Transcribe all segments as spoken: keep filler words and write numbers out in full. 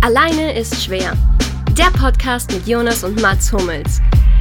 Alleine ist schwer. Der Podcast mit Jonas und Mats Hummels.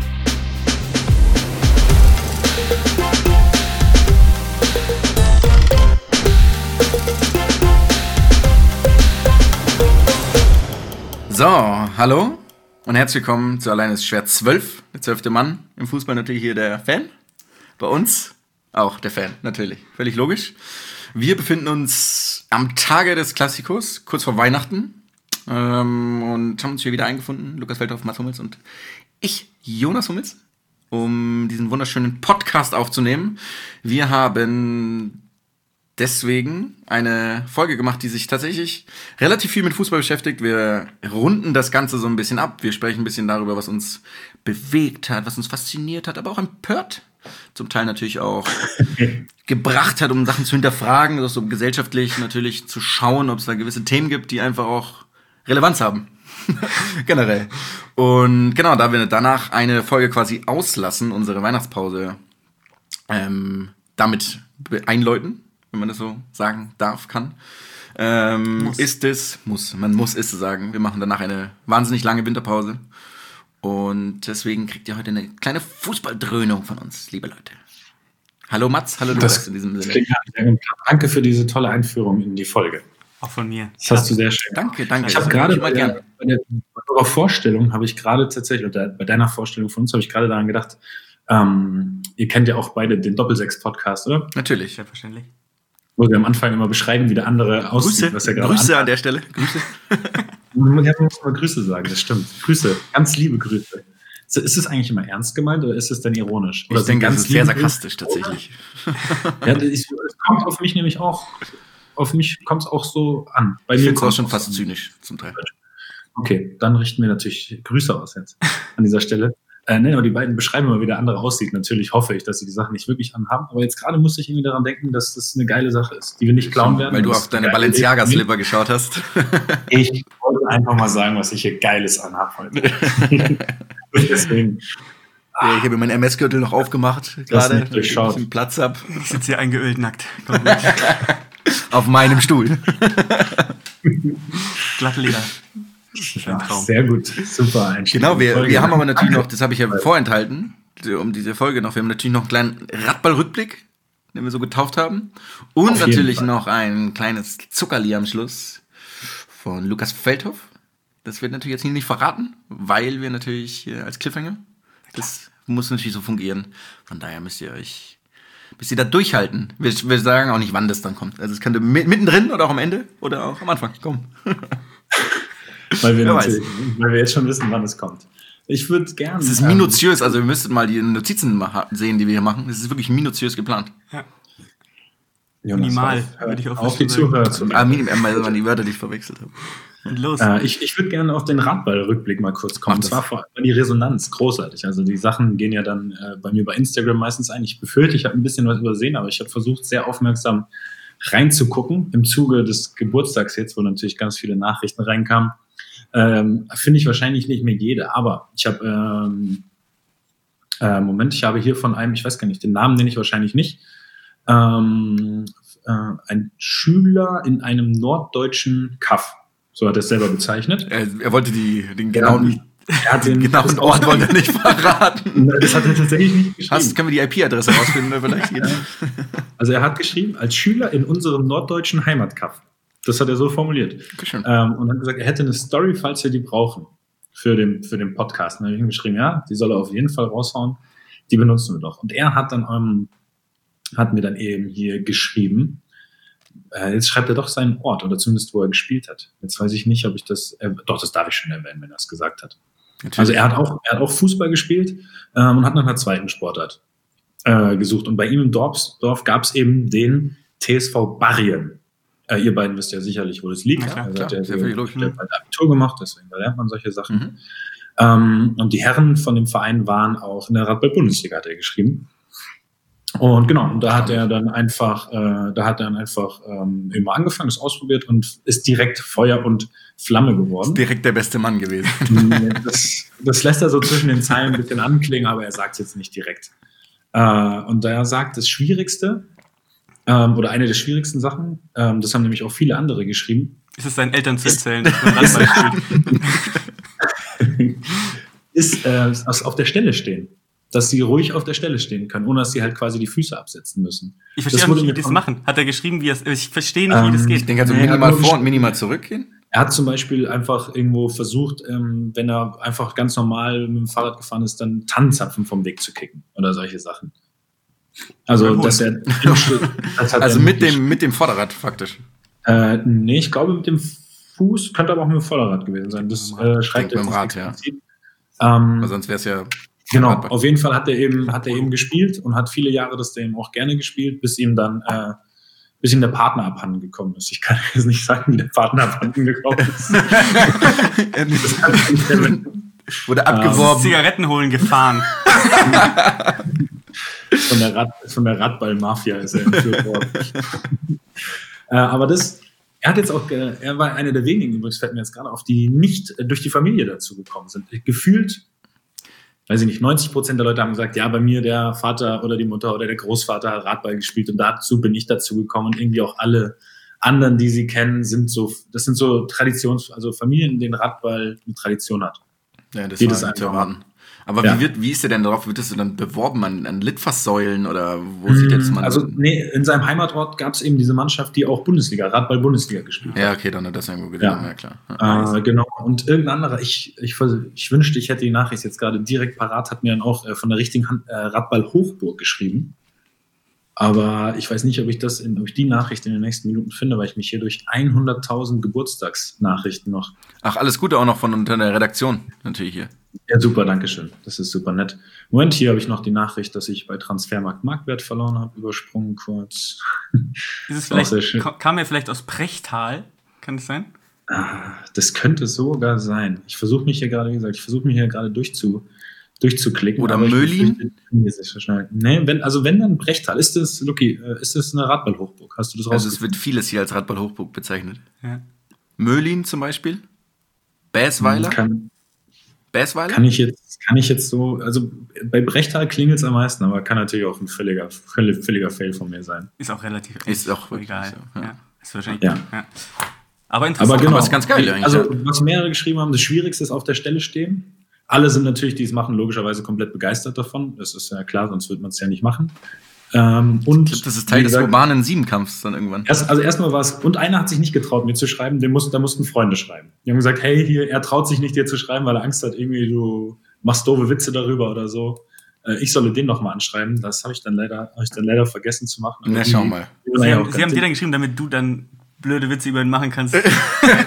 So, hallo und herzlich willkommen zu Alleine ist schwer zwölf, der zwölfte Mann. Im Fußball natürlich hier der Fan, bei uns auch der Fan, natürlich, völlig logisch. Wir befinden uns am Tage des Klassikos, kurz vor Weihnachten, ähm, und haben uns hier wieder eingefunden, Lukas Feldhoff, Mats Hummels und ich, Jonas Hummels, um diesen wunderschönen Podcast aufzunehmen. Wir haben deswegen eine Folge gemacht, die sich tatsächlich relativ viel mit Fußball beschäftigt. Wir runden das Ganze so ein bisschen ab. Wir sprechen ein bisschen darüber, was uns bewegt hat, was uns fasziniert hat, aber auch empört. Zum Teil natürlich auch gebracht hat, um Sachen zu hinterfragen, also so gesellschaftlich natürlich zu schauen, ob es da gewisse Themen gibt, die einfach auch Relevanz haben. Generell. Und genau, da wir danach eine Folge quasi auslassen, unsere Weihnachtspause ähm, damit einläuten, wenn man das so sagen darf, kann, ähm, ist es, muss, man muss es sagen, wir machen danach eine wahnsinnig lange Winterpause und deswegen kriegt ihr heute eine kleine Fußballdröhnung von uns, liebe Leute. Hallo Mats, hallo Lukas das, in diesem Sinne. Klingt, danke für diese tolle Einführung in die Folge. Auch von mir. Das hast du sehr schön. Danke, danke. Ich habe gerade bei der, bei der bei eurer Vorstellung, habe ich gerade tatsächlich, oder bei deiner Vorstellung von uns, habe ich gerade daran gedacht, ähm, ihr kennt ja auch beide den Doppelsechs-Podcast, oder? Natürlich. Selbstverständlich. Wo wir am Anfang immer beschreiben, wie der andere aussieht. Grüße, was er gerade Grüße anhat. an der Stelle. Grüße. Man muss mal Grüße sagen, das stimmt. Grüße, ganz liebe Grüße. So, ist es eigentlich immer ernst gemeint oder ist es dann ironisch? Oder Ich denke, das ganz ist sehr liebe sarkastisch Grüße? tatsächlich. Ja, das ist, es kommt auf mich nämlich auch, auf mich kommt es auch so an. Bei Ich mir finde es auch kommt's schon so fast an. zynisch zum Teil. Okay, dann richten wir natürlich Grüße aus jetzt an dieser Stelle. Äh, ne, aber die beiden beschreiben immer, wie der andere aussieht. Natürlich hoffe ich, dass sie die Sachen nicht wirklich anhaben. Aber jetzt gerade musste ich irgendwie daran denken, dass das eine geile Sache ist, die wir nicht klauen werden. Weil du Das auf ist deine eine geile Balenciaga-Slipper geschaut hast. Idee. Ich wollte einfach mal sagen, was ich hier Geiles anhab heute. Deswegen. Ja, ich habe mir meinen M S-Gürtel noch aufgemacht, Das gerade, nicht damit ich ein durchschaut. bisschen Platz habe. Ich sitze hier eingeölt nackt. Komm mit. Auf meinem Stuhl. Glattleder. Das ist ein Ja, Traum. sehr gut, super Einstieg. Genau, wir, Folge. wir haben aber natürlich Danke. noch, das habe ich ja vorenthalten, um diese Folge noch, wir haben natürlich noch einen kleinen Radball-Rückblick, den wir so getauft haben. Und Auf jeden natürlich Fall. noch ein kleines Zuckerli am Schluss von Lukas Feldhoff. Das wird natürlich jetzt hier nicht verraten, weil wir natürlich äh, als Cliffhanger, das muss natürlich so fungieren. Von daher müsst ihr euch, müsst ihr da durchhalten. Wir, wir sagen auch nicht, wann das dann kommt. Also es könnte mi- mittendrin oder auch am Ende oder auch am Anfang kommen. Weil wir, Wer natürlich, weil wir jetzt schon wissen, wann es kommt. Ich würde gerne. Es ist minutiös, also ihr müsstet mal die Notizen ma- sehen, die wir hier machen. Es ist wirklich minutiös geplant. Ja. Minimal, Minimal, würde ich auch auf die fast so Zuhörer zu. Ah, minim- äh, weil man die Wörter nicht verwechselt hat. Und los. Äh, ich ich würde gerne auf den Radball-Rückblick mal kurz kommen. Mach Und das. zwar vor allem die Resonanz, großartig. Also die Sachen gehen ja dann äh, bei mir bei Instagram meistens ein. Ich befürchte, ich habe ein bisschen was übersehen, aber ich habe versucht, sehr aufmerksam reinzugucken. Im Zuge des Geburtstags jetzt, wo natürlich ganz viele Nachrichten reinkamen, ähm, finde ich wahrscheinlich nicht mehr jede. Aber ich habe, ähm, äh, Moment, ich habe hier von einem, ich weiß gar nicht, den Namen nenne ich wahrscheinlich nicht, ähm, äh, ein Schüler in einem norddeutschen Kaff. So hat er es selber bezeichnet. Er, er wollte die, den genauen, Er hat den den genauen Ort wollte er nicht verraten. Das hat er tatsächlich nicht geschrieben. Hast, können wir die I P-Adresse rausfinden? Vielleicht geht. Also er hat geschrieben, als Schüler in unserem norddeutschen Heimatkaff. Das hat er so formuliert. Dankeschön. Ähm, und hat gesagt, er hätte eine Story, falls wir die brauchen, für den, für den Podcast. Und dann habe ich ihm geschrieben, ja, die soll er auf jeden Fall raushauen. Die benutzen wir doch. Und er hat dann ähm, hat mir dann eben hier geschrieben, äh, jetzt schreibt er doch seinen Ort oder zumindest, wo er gespielt hat. Jetzt weiß ich nicht, ob ich das, äh, doch, das darf ich schon erwähnen, wenn er es gesagt hat. Natürlich. Also er hat auch, er hat auch Fußball gespielt ähm, und hat nach einer zweiten Sportart äh, gesucht. Und bei ihm im Dorf, Dorf gab es eben den T S V Barrien. Äh, ihr beiden wisst ja sicherlich, wo das liegt. Na klar, also klar, hat er sehr so, viel logisch. der hat Abitur gemacht, deswegen da lernt man solche Sachen. Mhm. Ähm, und die Herren von dem Verein waren auch in der Radball-Bundesliga, hat er geschrieben. Und genau, und da hat er dann einfach, äh, da hat er dann einfach ähm, immer angefangen, das ausprobiert und ist direkt Feuer und Flamme geworden. Ist direkt der beste Mann gewesen. Das, das lässt er so zwischen den Zeilen ein bisschen anklingen, aber er sagt es jetzt nicht direkt. Äh, und da er sagt, das Schwierigste ähm, oder eine der schwierigsten Sachen, ähm, das haben nämlich auch viele andere geschrieben, Ist es deinen Eltern zu erzählen, dass man Radball spielt? ist äh, auf der Stelle stehen. Dass sie ruhig auf der Stelle stehen können, ohne dass sie halt quasi die Füße absetzen müssen. Ich verstehe auch nicht, wie die das machen. Hat er geschrieben, wie es, ich verstehe nicht, wie das Ähm, geht. Ich denke also Nee, minimal er hat nur vor und minimal zurückgehen. Er hat zum Beispiel einfach irgendwo versucht, ähm, wenn er einfach ganz normal mit dem Fahrrad gefahren ist, dann Tannenzapfen vom Weg zu kicken oder solche Sachen. Also, Oder dass er. das hat Also er mit wirklich- dem, mit dem Vorderrad faktisch. Äh, nee, ich glaube mit dem Fuß, könnte aber auch mit dem Vorderrad gewesen sein. Das äh, schreibt denke mit dem jetzt Rad, nicht ja. explizit. Ähm, Weil sonst wäre es ja. Genau, Radball. auf jeden Fall hat er eben, hat er eben gespielt und hat viele Jahre das eben auch gerne gespielt, bis ihm dann, äh, bis ihm der Partner abhanden gekommen ist. Ich kann jetzt nicht sagen, wie der Partner abhanden gekommen ist. Das kann ich nicht erwähnen. Wurde abgeworben. Zigaretten holen gefahren. Von der, Rad, von der Radball-Mafia ist er entführt worden. äh, aber das, er hat jetzt auch, äh, er war einer der wenigen, übrigens fällt mir jetzt gerade auf, die nicht äh, durch die Familie dazu gekommen sind. Gefühlt, weiß ich nicht, neunzig Prozent der Leute haben gesagt, ja, bei mir der Vater oder die Mutter oder der Großvater hat Radball gespielt und dazu bin ich dazu gekommen und irgendwie auch alle anderen, die sie kennen, sind so, das sind so Traditions, also Familien, in denen Radball eine Tradition hat. Ja, das Die war das zu einfach erwarten. Aber Ja. wie, wird, wie ist der denn darauf? Wird das dann beworben an, an Litfaßsäulen oder wo sieht jetzt man? Also, nee, in seinem Heimatort gab es eben diese Mannschaft, die auch Bundesliga, Radball-Bundesliga gespielt hat. Ja, okay, dann hat das irgendwo gelesen, ja, Ja. klar. Ja. Äh, genau. Und irgendein anderer, ich, ich, ich wünschte, ich hätte die Nachricht jetzt gerade direkt parat, hat mir dann auch äh, von der richtigen Hand, äh, Radball-Hochburg geschrieben. Aber ich weiß nicht, ob ich das in, ob ich die Nachricht in den nächsten Minuten finde, weil ich mich hier durch hunderttausend Geburtstagsnachrichten noch. Ach, alles Gute auch noch von unter der Redaktion, natürlich hier. Ja, super, danke schön. Das ist super nett. Moment, hier habe ich noch die Nachricht, dass ich bei Transfermarkt Marktwert verloren habe, übersprungen kurz. Ist es Auch sehr vielleicht, schön. ka- kam er vielleicht aus Prechtal? Kann das sein? Ah, das könnte sogar sein. Ich versuche mich hier gerade, wie gesagt, ich versuche mich hier gerade durchzu, durchzuklicken. Oder aber ich Möhlin? befürchte, ich finde es nicht so schnell. Nee, wenn, also wenn dann Brechtal. Ist das, Luki, äh, ist das eine Radball-Hochburg? Hast du das Also es rausgefunden? wird vieles hier als Radball-Hochburg bezeichnet. Ja. Möhlin zum Beispiel. Bäsweiler. Kann, Bäsweiler? kann, ich jetzt, kann ich jetzt so, also bei Brechtal klingelt es am meisten, aber kann natürlich auch ein völliger, völlig, völliger Fail von mir sein. Ist auch relativ Ist auch wirklich egal. so, ja. Ja. Ist wahrscheinlich. Ja. Ja. Aber interessant. Aber genau. ist ganz geil eigentlich, Also, ja. was mehrere geschrieben haben, das Schwierigste ist auf der Stelle stehen. Alle sind natürlich, die es machen, logischerweise komplett begeistert davon. Das ist ja klar, sonst würde man es ja nicht machen. Ähm, und Ich glaub, das ist Teil wie des gesagt, urbanen Siebenkampfs dann irgendwann. Erst, also erstmal war es, und einer hat sich nicht getraut, mir zu schreiben, den mussten, da mussten Freunde schreiben. Die haben gesagt, hey, hier, er traut sich nicht, dir zu schreiben, weil er Angst hat, irgendwie du machst doofe Witze darüber oder so. Äh, ich solle den nochmal anschreiben. Das habe ich dann leider, habe ich dann leider vergessen zu machen. Na, Aber schau die- mal. die Sie waren ja haben, auch Sie haben ganz- dir dann geschrieben, damit du dann blöde Witze über ihn machen kannst. Das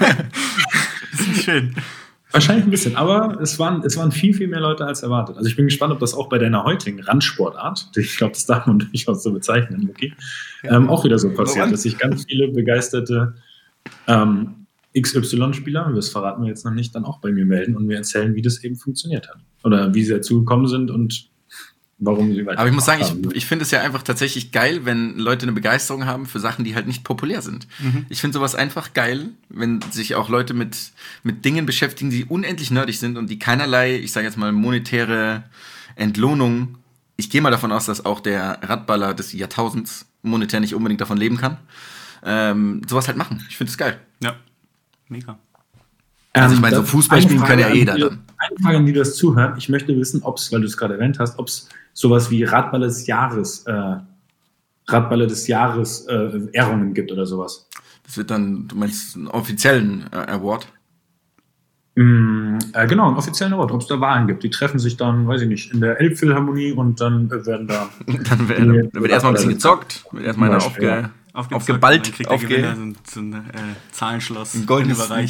ist schön. Wahrscheinlich ein bisschen, aber es waren, es waren viel, viel mehr Leute als erwartet. Also ich bin gespannt, ob das auch bei deiner heutigen Randsportart, ich glaube, das darf man durchaus so bezeichnen, okay, ähm, auch wieder so passiert, Woran? dass sich ganz viele begeisterte ähm, X Y-Spieler, das verraten wir jetzt noch nicht, dann auch bei mir melden und mir erzählen, wie das eben funktioniert hat. Oder wie sie dazu gekommen sind und warum sie weiter. Aber ich muss sagen, haben. ich, ich finde es ja einfach tatsächlich geil, wenn Leute eine Begeisterung haben für Sachen, die halt nicht populär sind. Mhm. Ich finde sowas einfach geil, wenn sich auch Leute mit, mit Dingen beschäftigen, die unendlich nerdig sind und die keinerlei, ich sage jetzt mal, monetäre Entlohnung. Ich gehe mal davon aus, dass auch der Radballer des Jahrtausends monetär nicht unbedingt davon leben kann. Ähm, sowas halt machen. Ich finde es geil. Ja, mega. Also ich meine, so Ähm, Fußball eine spielen kann Frage ja an jeder die- dann. Eine Frage, an die das zuhören. Ich möchte wissen, ob es, weil du es gerade erwähnt hast, ob es sowas wie Radballer des Jahres, äh, Radballer des Jahres äh, Ehrungen gibt oder sowas. Das wird dann, du meinst, einen offiziellen äh, Award? Mm, äh, genau, einen offiziellen Award, ob es da Wahlen gibt. Die treffen sich dann, weiß ich nicht, in der Elbphilharmonie und dann äh, werden da. Dann wird, Nee, dann wird erstmal ein bisschen gezockt, wird erstmal Zum eine Beispiel, aufge, Aufgezockt, aufgeballt, dann kriegt der aufge, Gewinner so ein, so ein äh, Zahlenschloss ein goldenes überreicht.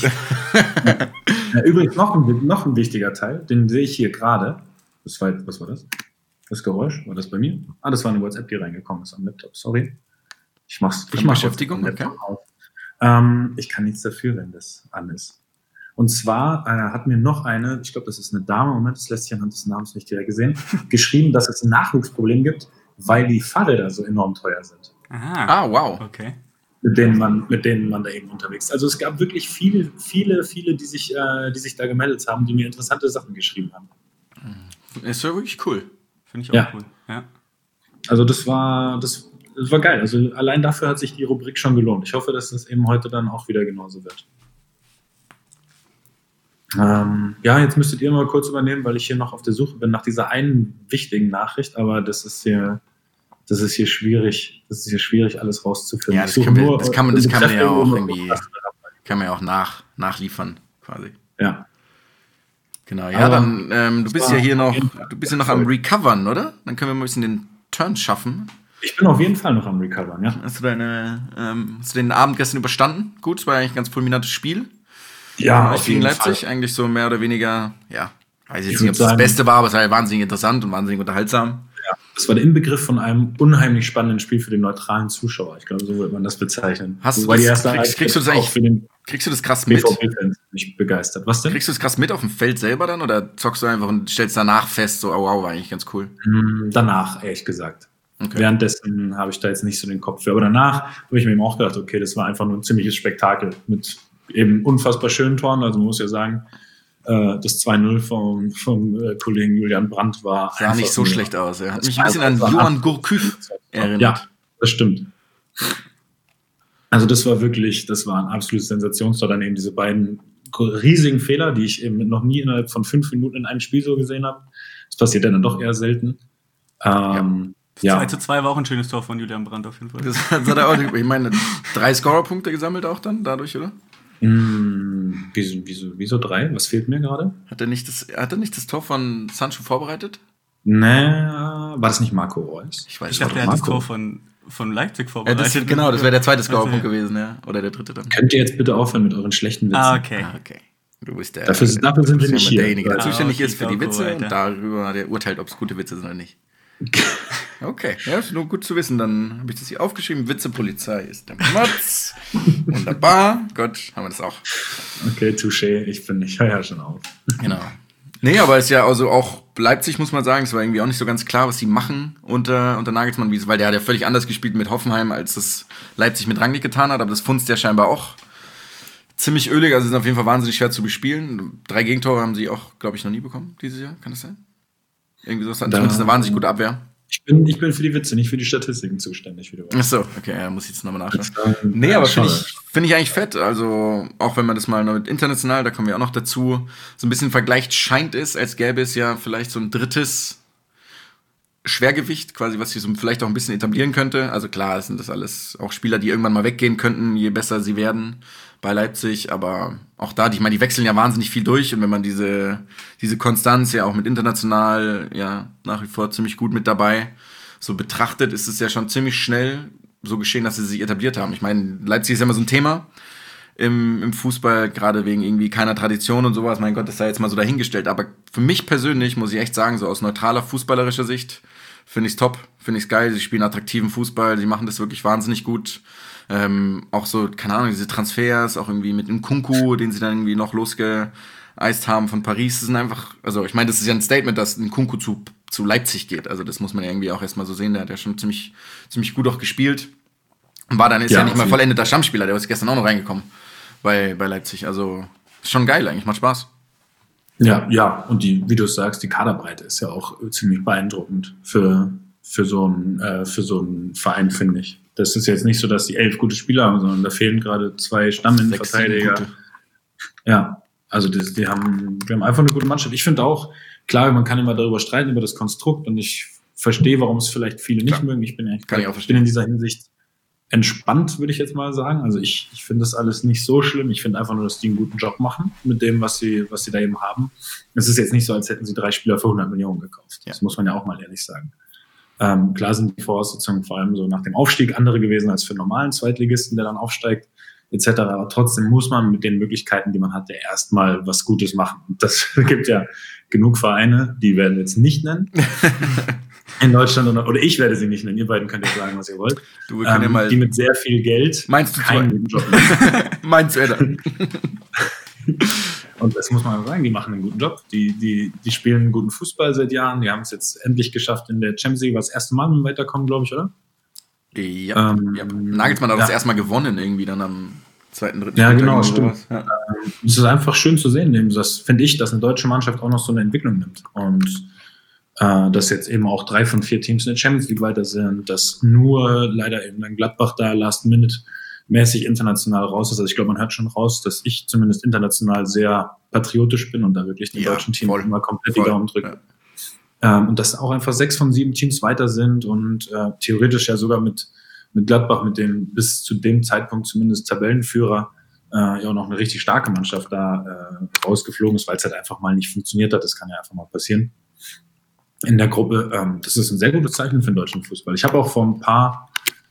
Ja, übrigens noch ein, noch ein wichtiger Teil, den sehe ich hier gerade. Das war, was war das? Das Geräusch? War das bei mir? Ah, das war eine WhatsApp, die reingekommen ist am Laptop. Sorry. Ich mach's. Ich mach's Beschäftigung, am Laptop auf. Ähm, ich kann nichts dafür, wenn das an ist. Und zwar äh, hat mir noch eine, ich glaube, das ist eine Dame, Moment, das lässt sich anhand des Namens nicht direkt gesehen, geschrieben, dass es ein Nachwuchsproblem gibt, weil die Fahrräder so enorm teuer sind, Aha. Ah, wow. Okay. mit denen man, mit denen man da eben unterwegs ist. Also es gab wirklich viele, viele, viele, die sich, äh, die sich da gemeldet haben, die mir interessante Sachen geschrieben haben. Ist ja wirklich cool. Finde ich auch Ja. cool. Ja. Also das war, das es war geil. Also allein dafür hat sich die Rubrik schon gelohnt. Ich hoffe, dass das eben heute dann auch wieder genauso wird. Ähm, ja, jetzt müsstet ihr mal kurz übernehmen, weil ich hier noch auf der Suche bin nach dieser einen wichtigen Nachricht, aber das ist hier, das ist hier schwierig, das ist hier schwierig, alles rauszufinden. Ja, das, können wir, das kann man, das kann man ja auch irgendwie, kann man ja auch nach, nachliefern, quasi. Ja. Genau, ja, aber dann, ähm, du bist ja hier noch, du bist ja noch am Recovern, oder? Dann können wir mal ein bisschen den Turn schaffen. Ich bin auf jeden Fall noch am Recovern, ja. Hast du deine, ähm, hast du den Abend gestern überstanden? Gut, es war eigentlich ein ganz fulminantes Spiel. Ja, auf jeden Leipzig Fall. Eigentlich so mehr oder weniger, ja, weiß ich Ich jetzt nicht, ob es das sagen- Beste war, aber es war wahnsinnig interessant und wahnsinnig unterhaltsam. Ja, das war der Inbegriff von einem unheimlich spannenden Spiel für den neutralen Zuschauer. Ich glaube, so wird man das bezeichnen. Hast du Wobei das- die erste kriegst- Halbzeit kriegst du das auch eigentlich- für den Kriegst du das krass mit? BVB-Fans nicht begeistert. Was denn? Kriegst du das krass mit auf dem Feld selber dann oder zockst du einfach und stellst danach fest, so, oh wow, war eigentlich ganz cool? Hm, Danach, ehrlich gesagt. Okay. Währenddessen habe ich da jetzt nicht so den Kopf für. Aber danach habe ich mir eben auch gedacht, okay, das war einfach nur ein ziemliches Spektakel mit eben unfassbar schönen Toren. Also man muss ja sagen, äh, das zwei null vom, vom äh, Kollegen Julian Brandt war Sah nicht so nur- schlecht aus. Er hat Das mich ein bisschen an war- Johann Gourcuff erinnert. Ja, das stimmt. Also das war wirklich, das war ein absolutes Sensationstor. Dann eben diese beiden riesigen Fehler, die ich eben noch nie innerhalb von fünf Minuten in einem Spiel so gesehen habe. Das passiert dann doch eher selten. Ähm, ja. zwei zu zwei war auch ein schönes Tor von Julian Brandt auf jeden Fall. Das, das hat er auch, ich meine, drei Scorerpunkte gesammelt auch dann dadurch, oder? Hm, wieso, wieso, wieso drei? Was fehlt mir gerade? Hat er nicht das, hat er nicht das Tor von Sancho vorbereitet? Nee, war das nicht Marco Reus? Ich weiß Ich nicht. dachte, er hat das Marco. Tor von, von Leipzig Ja, vorbereitet. das, genau, das wäre der zweite Scorerpunkt Also, gewesen, ja. Oder der dritte dann. Könnt ihr jetzt bitte aufhören mit euren schlechten Witzen? Ah, okay. Ah, okay. Du bist der, Dafür- dafür sind wir du bist nicht immer hier. derjenige, der Ah, zuständig okay, ist für die Gauko, Witze Alter. und darüber der urteilt, ob es gute Witze sind oder nicht. Okay, ja, ist nur gut zu wissen. Dann habe ich das hier aufgeschrieben. Witzepolizei ist der Mats. Wunderbar. Gut, haben wir das auch. Okay, touché. Ich bin, ich höre ja schon auf. Genau. Nee, aber ist ja also auch Leipzig, muss man sagen, es war irgendwie auch nicht so ganz klar, was sie machen unter, unter Nagelsmann, wie es- weil der hat ja völlig anders gespielt mit Hoffenheim, als das Leipzig mit Rangnick getan hat, aber das funzt ja scheinbar auch ziemlich ölig, also sind auf jeden Fall wahnsinnig schwer zu bespielen. Drei Gegentore haben sie auch, glaube ich, noch nie bekommen dieses Jahr, kann das sein? Irgendwie so, Da- zumindest eine wahnsinnig gute Abwehr. Ich bin, ich bin für die Witze, nicht für die Statistiken zuständig, wie du weißt. Achso, okay, ja, muss ich jetzt nochmal nachschauen. Ähm, Nee, aber finde schade. ich, find ich eigentlich fett. Also, auch wenn man das mal noch mit international, da kommen wir auch noch dazu, so ein bisschen vergleicht, scheint es, als gäbe es ja vielleicht so ein drittes Schwergewicht, quasi, was sie so vielleicht auch ein bisschen etablieren könnte. Also klar, es sind das alles auch Spieler, die irgendwann mal weggehen könnten, je besser sie werden bei Leipzig. Aber auch da, die- ich meine, die wechseln ja wahnsinnig viel durch. Und wenn man diese, diese Konstanz ja auch mit international ja nach wie vor ziemlich gut mit dabei so betrachtet, ist es ja schon ziemlich schnell so geschehen, dass sie sich etabliert haben. Ich meine, Leipzig ist ja immer so ein Thema im, im Fußball, gerade wegen irgendwie keiner Tradition und sowas. Mein Gott, das sei jetzt mal so dahingestellt. Aber für mich persönlich, muss ich echt sagen, so aus neutraler fußballerischer Sicht, finde ich es top, finde ich es geil. Sie spielen attraktiven Fußball, sie machen das wirklich wahnsinnig gut. Ähm, auch so, keine Ahnung, diese Transfers, auch irgendwie mit dem Nkunku, den sie dann irgendwie noch losgeeist haben von Paris, das sind einfach, also ich meine, das ist ja ein Statement, dass Nkunku zu, zu Leipzig geht. Also das muss man ja irgendwie auch erstmal so sehen. Der hat ja schon ziemlich, ziemlich gut auch gespielt. Und war dann ist ja, Ja, nicht mal auf vollendeter Stammspieler, der ist gestern auch noch reingekommen bei, bei Leipzig. Also ist schon geil eigentlich, macht Spaß. Ja, ja, und die, wie du sagst, die Kaderbreite ist ja auch äh, ziemlich beeindruckend für, für, so einen, äh, für so einen Verein, finde ich. Das ist jetzt nicht so, dass die elf gute Spieler haben, sondern da fehlen gerade zwei Stamminnenverteidiger. Sechs, sieben Ja, also das, die, haben, die haben einfach eine gute Mannschaft. Ich finde auch, klar, man kann immer darüber streiten, über das Konstrukt, und ich verstehe, warum es vielleicht viele nicht Klar. mögen. Ich bin, eigentlich, Kann ich auch ich verstehen. bin in dieser Hinsicht entspannt, würde ich jetzt mal sagen. Also ich, ich finde das alles nicht so schlimm. Ich finde einfach nur, dass die einen guten Job machen mit dem, was sie, was sie da eben haben. Es ist jetzt nicht so, als hätten sie drei Spieler für hundert Millionen gekauft. Ja. Das muss man ja auch mal ehrlich sagen. Ähm, klar sind die Voraussetzungen vor allem so nach dem Aufstieg andere gewesen als für einen normalen Zweitligisten, der dann aufsteigt, et cetera. Aber trotzdem muss man mit den Möglichkeiten, die man hat, ja erstmal was Gutes machen. Und das gibt ja genug Vereine, die werden wir jetzt nicht nennen. In Deutschland, oder, oder ich werde sie nicht nennen. Ihr beiden könnt ja sagen, was ihr wollt. Du, wir können ja Ähm, mal. die mit sehr viel Geld Meinst du keinen zwei? guten Job machen. Meinst du, Alter? Und das muss man sagen, die machen einen guten Job. Die, die, die spielen einen guten Fußball seit Jahren. Die haben es jetzt endlich geschafft in der Champions League, war das erste Mal mit dem Weiterkommen, glaube ich, oder? Ja, Ähm, ja. Nagelsmann hat ja. das erstmal gewonnen, irgendwie dann am zweiten, dritten Ja, Spieltag genau, oder stimmt. sowas. Ja. Es ist einfach schön zu sehen, eben das finde ich, dass eine deutsche Mannschaft auch noch so eine Entwicklung nimmt. Und äh, dass jetzt eben auch drei von vier Teams in der Champions League weiter sind, dass nur leider eben ein Gladbach da Last-Minute-mäßig international raus ist. Also ich glaube, man hört schon raus, dass ich zumindest international sehr patriotisch bin und da wirklich den Ja, deutschen Teams voll, immer komplett voll, die Daumen drücke. ja. Ähm, und dass auch einfach sechs von sieben Teams weiter sind und äh, theoretisch ja sogar mit, mit Gladbach, mit dem bis zu dem Zeitpunkt zumindest Tabellenführer, äh, ja auch noch eine richtig starke Mannschaft da äh, rausgeflogen ist, weil es halt einfach mal nicht funktioniert hat. Das kann ja einfach mal passieren. In der Gruppe, ähm, das ist ein sehr gutes Zeichen für den deutschen Fußball. Ich habe auch vor ein paar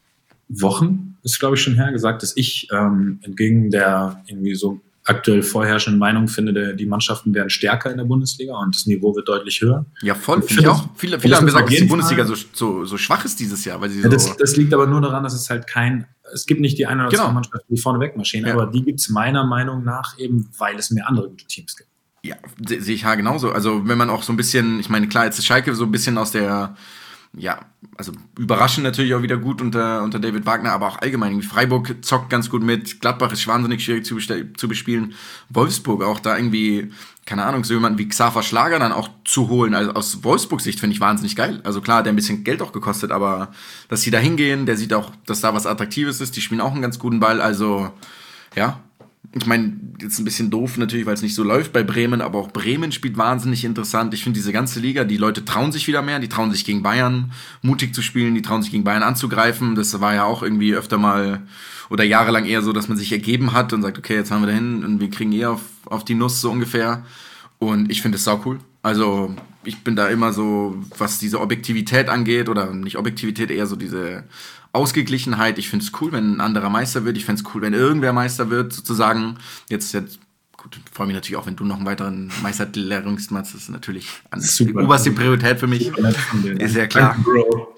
Wochen, ist glaube ich schon her, gesagt, dass ich ähm, entgegen der irgendwie so aktuell vorherrschenden Meinung finde, der, die Mannschaften werden stärker in der Bundesliga und das Niveau wird deutlich höher. Ja, voll, Ich finde ich finde auch. das- Viele, und viele das haben muss gesagt, auf dass die jeden Bundesliga Fall- so, so, so schwach ist dieses Jahr, weil sie Ja, so... das, das liegt aber nur daran, dass es halt kein, es gibt nicht die eine oder Genau. zwei Mannschaften, die vorne wegmarschieren, Ja. aber die gibt es meiner Meinung nach eben, weil es mehr andere gute Teams gibt. Ja, se- sehe ich ja genauso. Also wenn man auch so ein bisschen, ich meine, klar, jetzt ist Schalke so ein bisschen aus der, ja, also überraschend natürlich auch wieder gut unter, unter David Wagner, aber auch allgemein. Irgendwie Freiburg zockt ganz gut mit, Gladbach ist wahnsinnig schwierig zu, bestell- zu bespielen. Wolfsburg auch da irgendwie, keine Ahnung, so jemanden wie Xaver Schlager dann auch zu holen. Also aus Wolfsburgs Sicht finde ich wahnsinnig geil. Also klar, der ein bisschen Geld auch gekostet, aber dass sie da hingehen, der sieht auch, dass da was Attraktives ist, die spielen auch einen ganz guten Ball. Also, ja, ich meine, jetzt ein bisschen doof natürlich, weil es nicht so läuft bei Bremen, aber auch Bremen spielt wahnsinnig interessant. Ich finde diese ganze Liga, die Leute trauen sich wieder mehr, die trauen sich gegen Bayern mutig zu spielen, die trauen sich gegen Bayern anzugreifen. Das war ja auch irgendwie öfter mal oder jahrelang eher so, dass man sich ergeben hat und sagt, okay, jetzt fahren wir dahin und wir kriegen eher auf, auf die Nuss so ungefähr. Und ich finde es sau cool. Also ich bin da immer so, was diese Objektivität angeht, oder nicht Objektivität, eher so diese Ausgeglichenheit. Ich finde es cool, wenn ein anderer Meister wird. Ich finde es cool, wenn irgendwer Meister wird, sozusagen. Jetzt, jetzt gut, ich freue mich natürlich auch, wenn du noch einen weiteren Meister lehrst, Mats. Das ist natürlich an Super. die oberste Priorität für mich. Ist ja klar. Danke, Bro.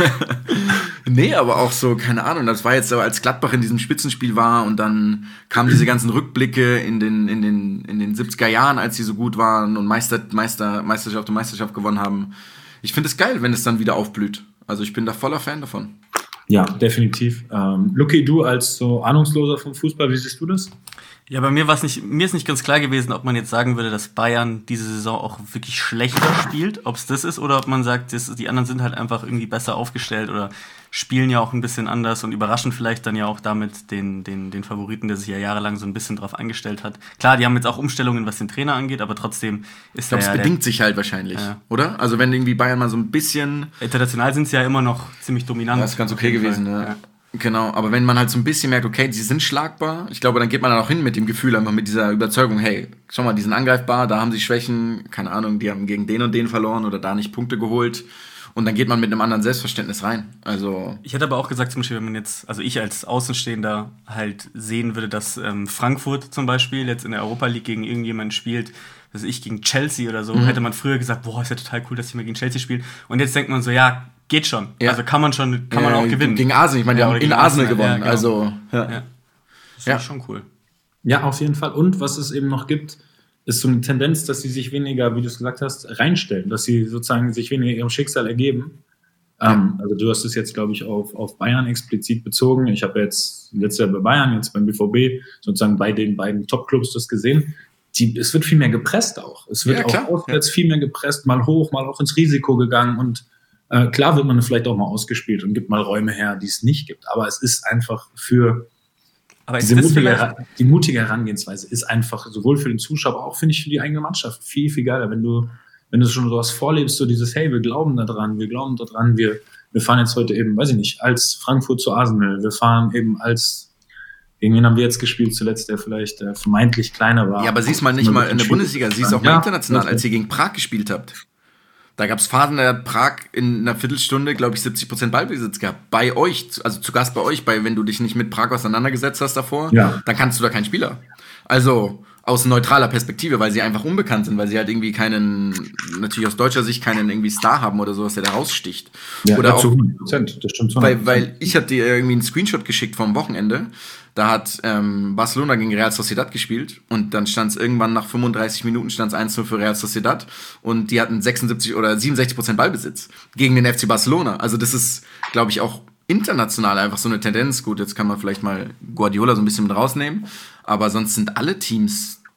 Nee, aber auch so, keine Ahnung, das war jetzt so, als Gladbach in diesem Spitzenspiel war und dann kamen diese ganzen Rückblicke in den, in den, in den siebziger Jahren, als sie so gut waren und Meister, Meister, Meisterschaft und Meisterschaft gewonnen haben. Ich finde es geil, wenn es dann wieder aufblüht. Also ich bin da voller Fan davon. Ja, definitiv. Ähm, Luki, du als so Ahnungsloser vom Fußball, wie siehst du das? Ja, bei mir war es nicht, mir ist nicht ganz klar gewesen, ob man jetzt sagen würde, dass Bayern diese Saison auch wirklich schlechter spielt, ob es das ist, oder ob man sagt, das, die anderen sind halt einfach irgendwie besser aufgestellt oder spielen ja auch ein bisschen anders und überraschen vielleicht dann ja auch damit den, den, den Favoriten, der sich ja jahrelang so ein bisschen drauf eingestellt hat. Klar, die haben jetzt auch Umstellungen, was den Trainer angeht, aber trotzdem ist Ich glaube, der, es ja, bedingt sich halt wahrscheinlich, Ja. oder? Also wenn irgendwie Bayern mal so ein bisschen... der, international sind sie ja immer noch ziemlich dominant. Das ist ganz auf okay jeden gewesen, Fall. ja. Genau, aber wenn man halt so ein bisschen merkt, okay, sie sind schlagbar, ich glaube, dann geht man dann auch hin mit dem Gefühl, einfach mit dieser Überzeugung, hey, schau mal, die sind angreifbar, da haben sie Schwächen, keine Ahnung, die haben gegen den und den verloren oder da nicht Punkte geholt. Und dann geht man mit einem anderen Selbstverständnis rein. Also Ich hätte aber auch gesagt, zum Beispiel, wenn man jetzt, also ich als Außenstehender halt sehen würde, dass ähm, Frankfurt zum Beispiel jetzt in der Europa League gegen irgendjemanden spielt, also ich gegen Chelsea oder so, Mhm. hätte man früher gesagt, boah, ist ja total cool, dass die mal gegen Chelsea spielen. Und jetzt denkt man so, ja, geht schon. Ja. Also kann man schon, kann man auch äh, gewinnen. Gegen Arsenal, ich meine, die Ja, haben oder in gegen Arsenal Arsenal, gewonnen. ja, genau. Also, ja. Ja. Das Ja. ist schon cool. Ja, auf jeden Fall. Und was es eben noch gibt, ist so eine Tendenz, dass sie sich weniger, wie du es gesagt hast, reinstellen, dass sie sozusagen sich weniger ihrem Schicksal ergeben. Ähm, also du hast es jetzt, glaube ich, auf, auf Bayern explizit bezogen. Ich habe jetzt letztes Jahr bei Bayern, jetzt beim B V B, sozusagen bei den beiden Top-Clubs das gesehen. Die, es wird viel mehr gepresst auch. Es wird Ja, auch klar. auswärts viel mehr gepresst, mal hoch, mal auch ins Risiko gegangen. Und äh, klar wird man vielleicht auch mal ausgespielt und gibt mal Räume her, die es nicht gibt. Aber es ist einfach für Aber ist diese das mutige, vielleicht, Her- die mutige Herangehensweise ist einfach sowohl für den Zuschauer, aber auch, finde ich, für die eigene Mannschaft viel, viel geiler, wenn du, wenn du schon sowas vorlebst, so dieses, hey, wir glauben da dran, wir glauben da dran, wir, wir fahren jetzt heute eben, weiß ich nicht, als Frankfurt zu Arsenal, wir fahren eben als, gegen wen haben wir jetzt gespielt zuletzt, der vielleicht äh, vermeintlich kleiner war. Ja, aber siehst mal nicht mal in der Bundesliga, siehst auch mal Ja, international, das- als ihr gegen Prag gespielt habt. Da gab es Phasen, da hat Prag in einer Viertelstunde, glaube ich, siebzig Prozent Ballbesitz gehabt. Bei euch, also zu Gast bei euch, bei, wenn du dich nicht mit Prag auseinandergesetzt hast davor, Ja. dann kannst du da keinen Spieler. Also aus neutraler Perspektive, weil sie einfach unbekannt sind, weil sie halt irgendwie keinen, natürlich aus deutscher Sicht keinen irgendwie Star haben oder sowas, der da raussticht. Ja, oder auch zu hundert Prozent, das stimmt zu hundert Weil, Prozent. weil ich hatte dir irgendwie einen Screenshot geschickt vom Wochenende. Da hat ähm, Barcelona gegen Real Sociedad gespielt und dann stand es irgendwann nach fünfunddreißig Minuten stand es eins zu null für Real Sociedad und die hatten sechsundsiebzig oder siebenundsechzig Prozent Ballbesitz gegen den F C Barcelona. Also das ist, glaube ich, auch international einfach so eine Tendenz. Gut, jetzt kann man vielleicht mal Guardiola so ein bisschen mit rausnehmen, aber sonst sind alle Teams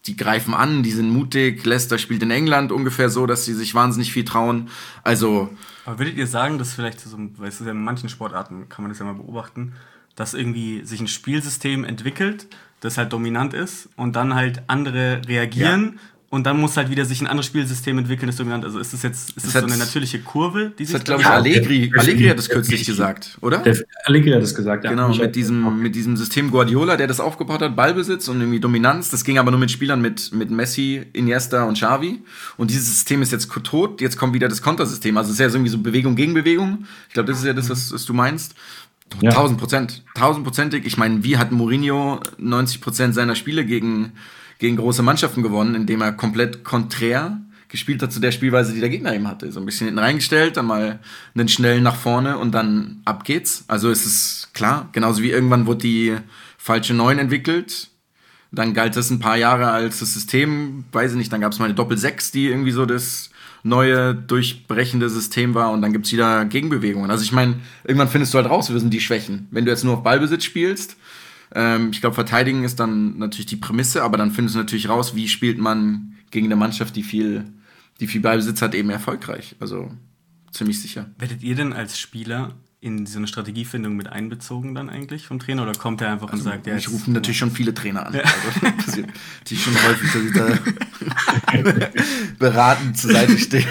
die greifen an, die sind mutig. Leicester spielt in England ungefähr so, dass sie sich wahnsinnig viel trauen. Also. Aber würdet ihr sagen, dass vielleicht so, weil es ist ja in manchen Sportarten, kann man das ja mal beobachten, dass irgendwie sich ein Spielsystem entwickelt, das halt dominant ist und dann halt andere reagieren. Ja. Und dann muss halt wieder sich ein anderes Spielsystem entwickeln, das dominant. Also ist das jetzt ist das, das hat, so eine natürliche Kurve, die sich. Das hat, glaube ich, Allegri, Allegri hat das kürzlich gesagt, oder? Der Allegri hat das gesagt, ja. Genau, mit diesem, mit diesem System Guardiola, der das aufgebaut hat, Ballbesitz und irgendwie Dominanz. Das ging aber nur mit Spielern mit, mit Messi, Iniesta und Xavi. Und dieses System ist jetzt tot. Jetzt kommt wieder das Kontersystem. Also es ist ja so irgendwie so Bewegung gegen Bewegung. Ich glaube, das ist ja das, was, was du meinst. Ja. Tausend Prozent. Tausendprozentig. Ich meine, wie hat Mourinho neunzig Prozent seiner Spiele gegen gegen große Mannschaften gewonnen, indem er komplett konträr gespielt hat zu der Spielweise, die der Gegner eben hatte. So ein bisschen hinten reingestellt, dann mal einen schnellen nach vorne und dann ab geht's. Also es ist klar, genauso wie irgendwann wurde die falsche Neun entwickelt. Dann galt das ein paar Jahre als das System, weiß ich nicht, dann gab es mal eine Doppel-Sechs, die irgendwie so das neue, durchbrechende System war und dann gibt's wieder Gegenbewegungen. Also ich meine, irgendwann findest du halt raus, wir sind die Schwächen. Wenn du jetzt nur auf Ballbesitz spielst, ich glaube, verteidigen ist dann natürlich die Prämisse, aber dann findest du natürlich raus, wie spielt man gegen eine Mannschaft, die viel, die viel Ballbesitz hat, eben erfolgreich. Also ziemlich sicher. Werdet ihr denn als Spieler in so eine Strategiefindung mit einbezogen dann eigentlich vom Trainer oder kommt er einfach also und sagt, ja, ich rufe natürlich schon viele Trainer an. Ja. Also passiert natürlich schon häufig, dass ich da beratend zur Seite stehe.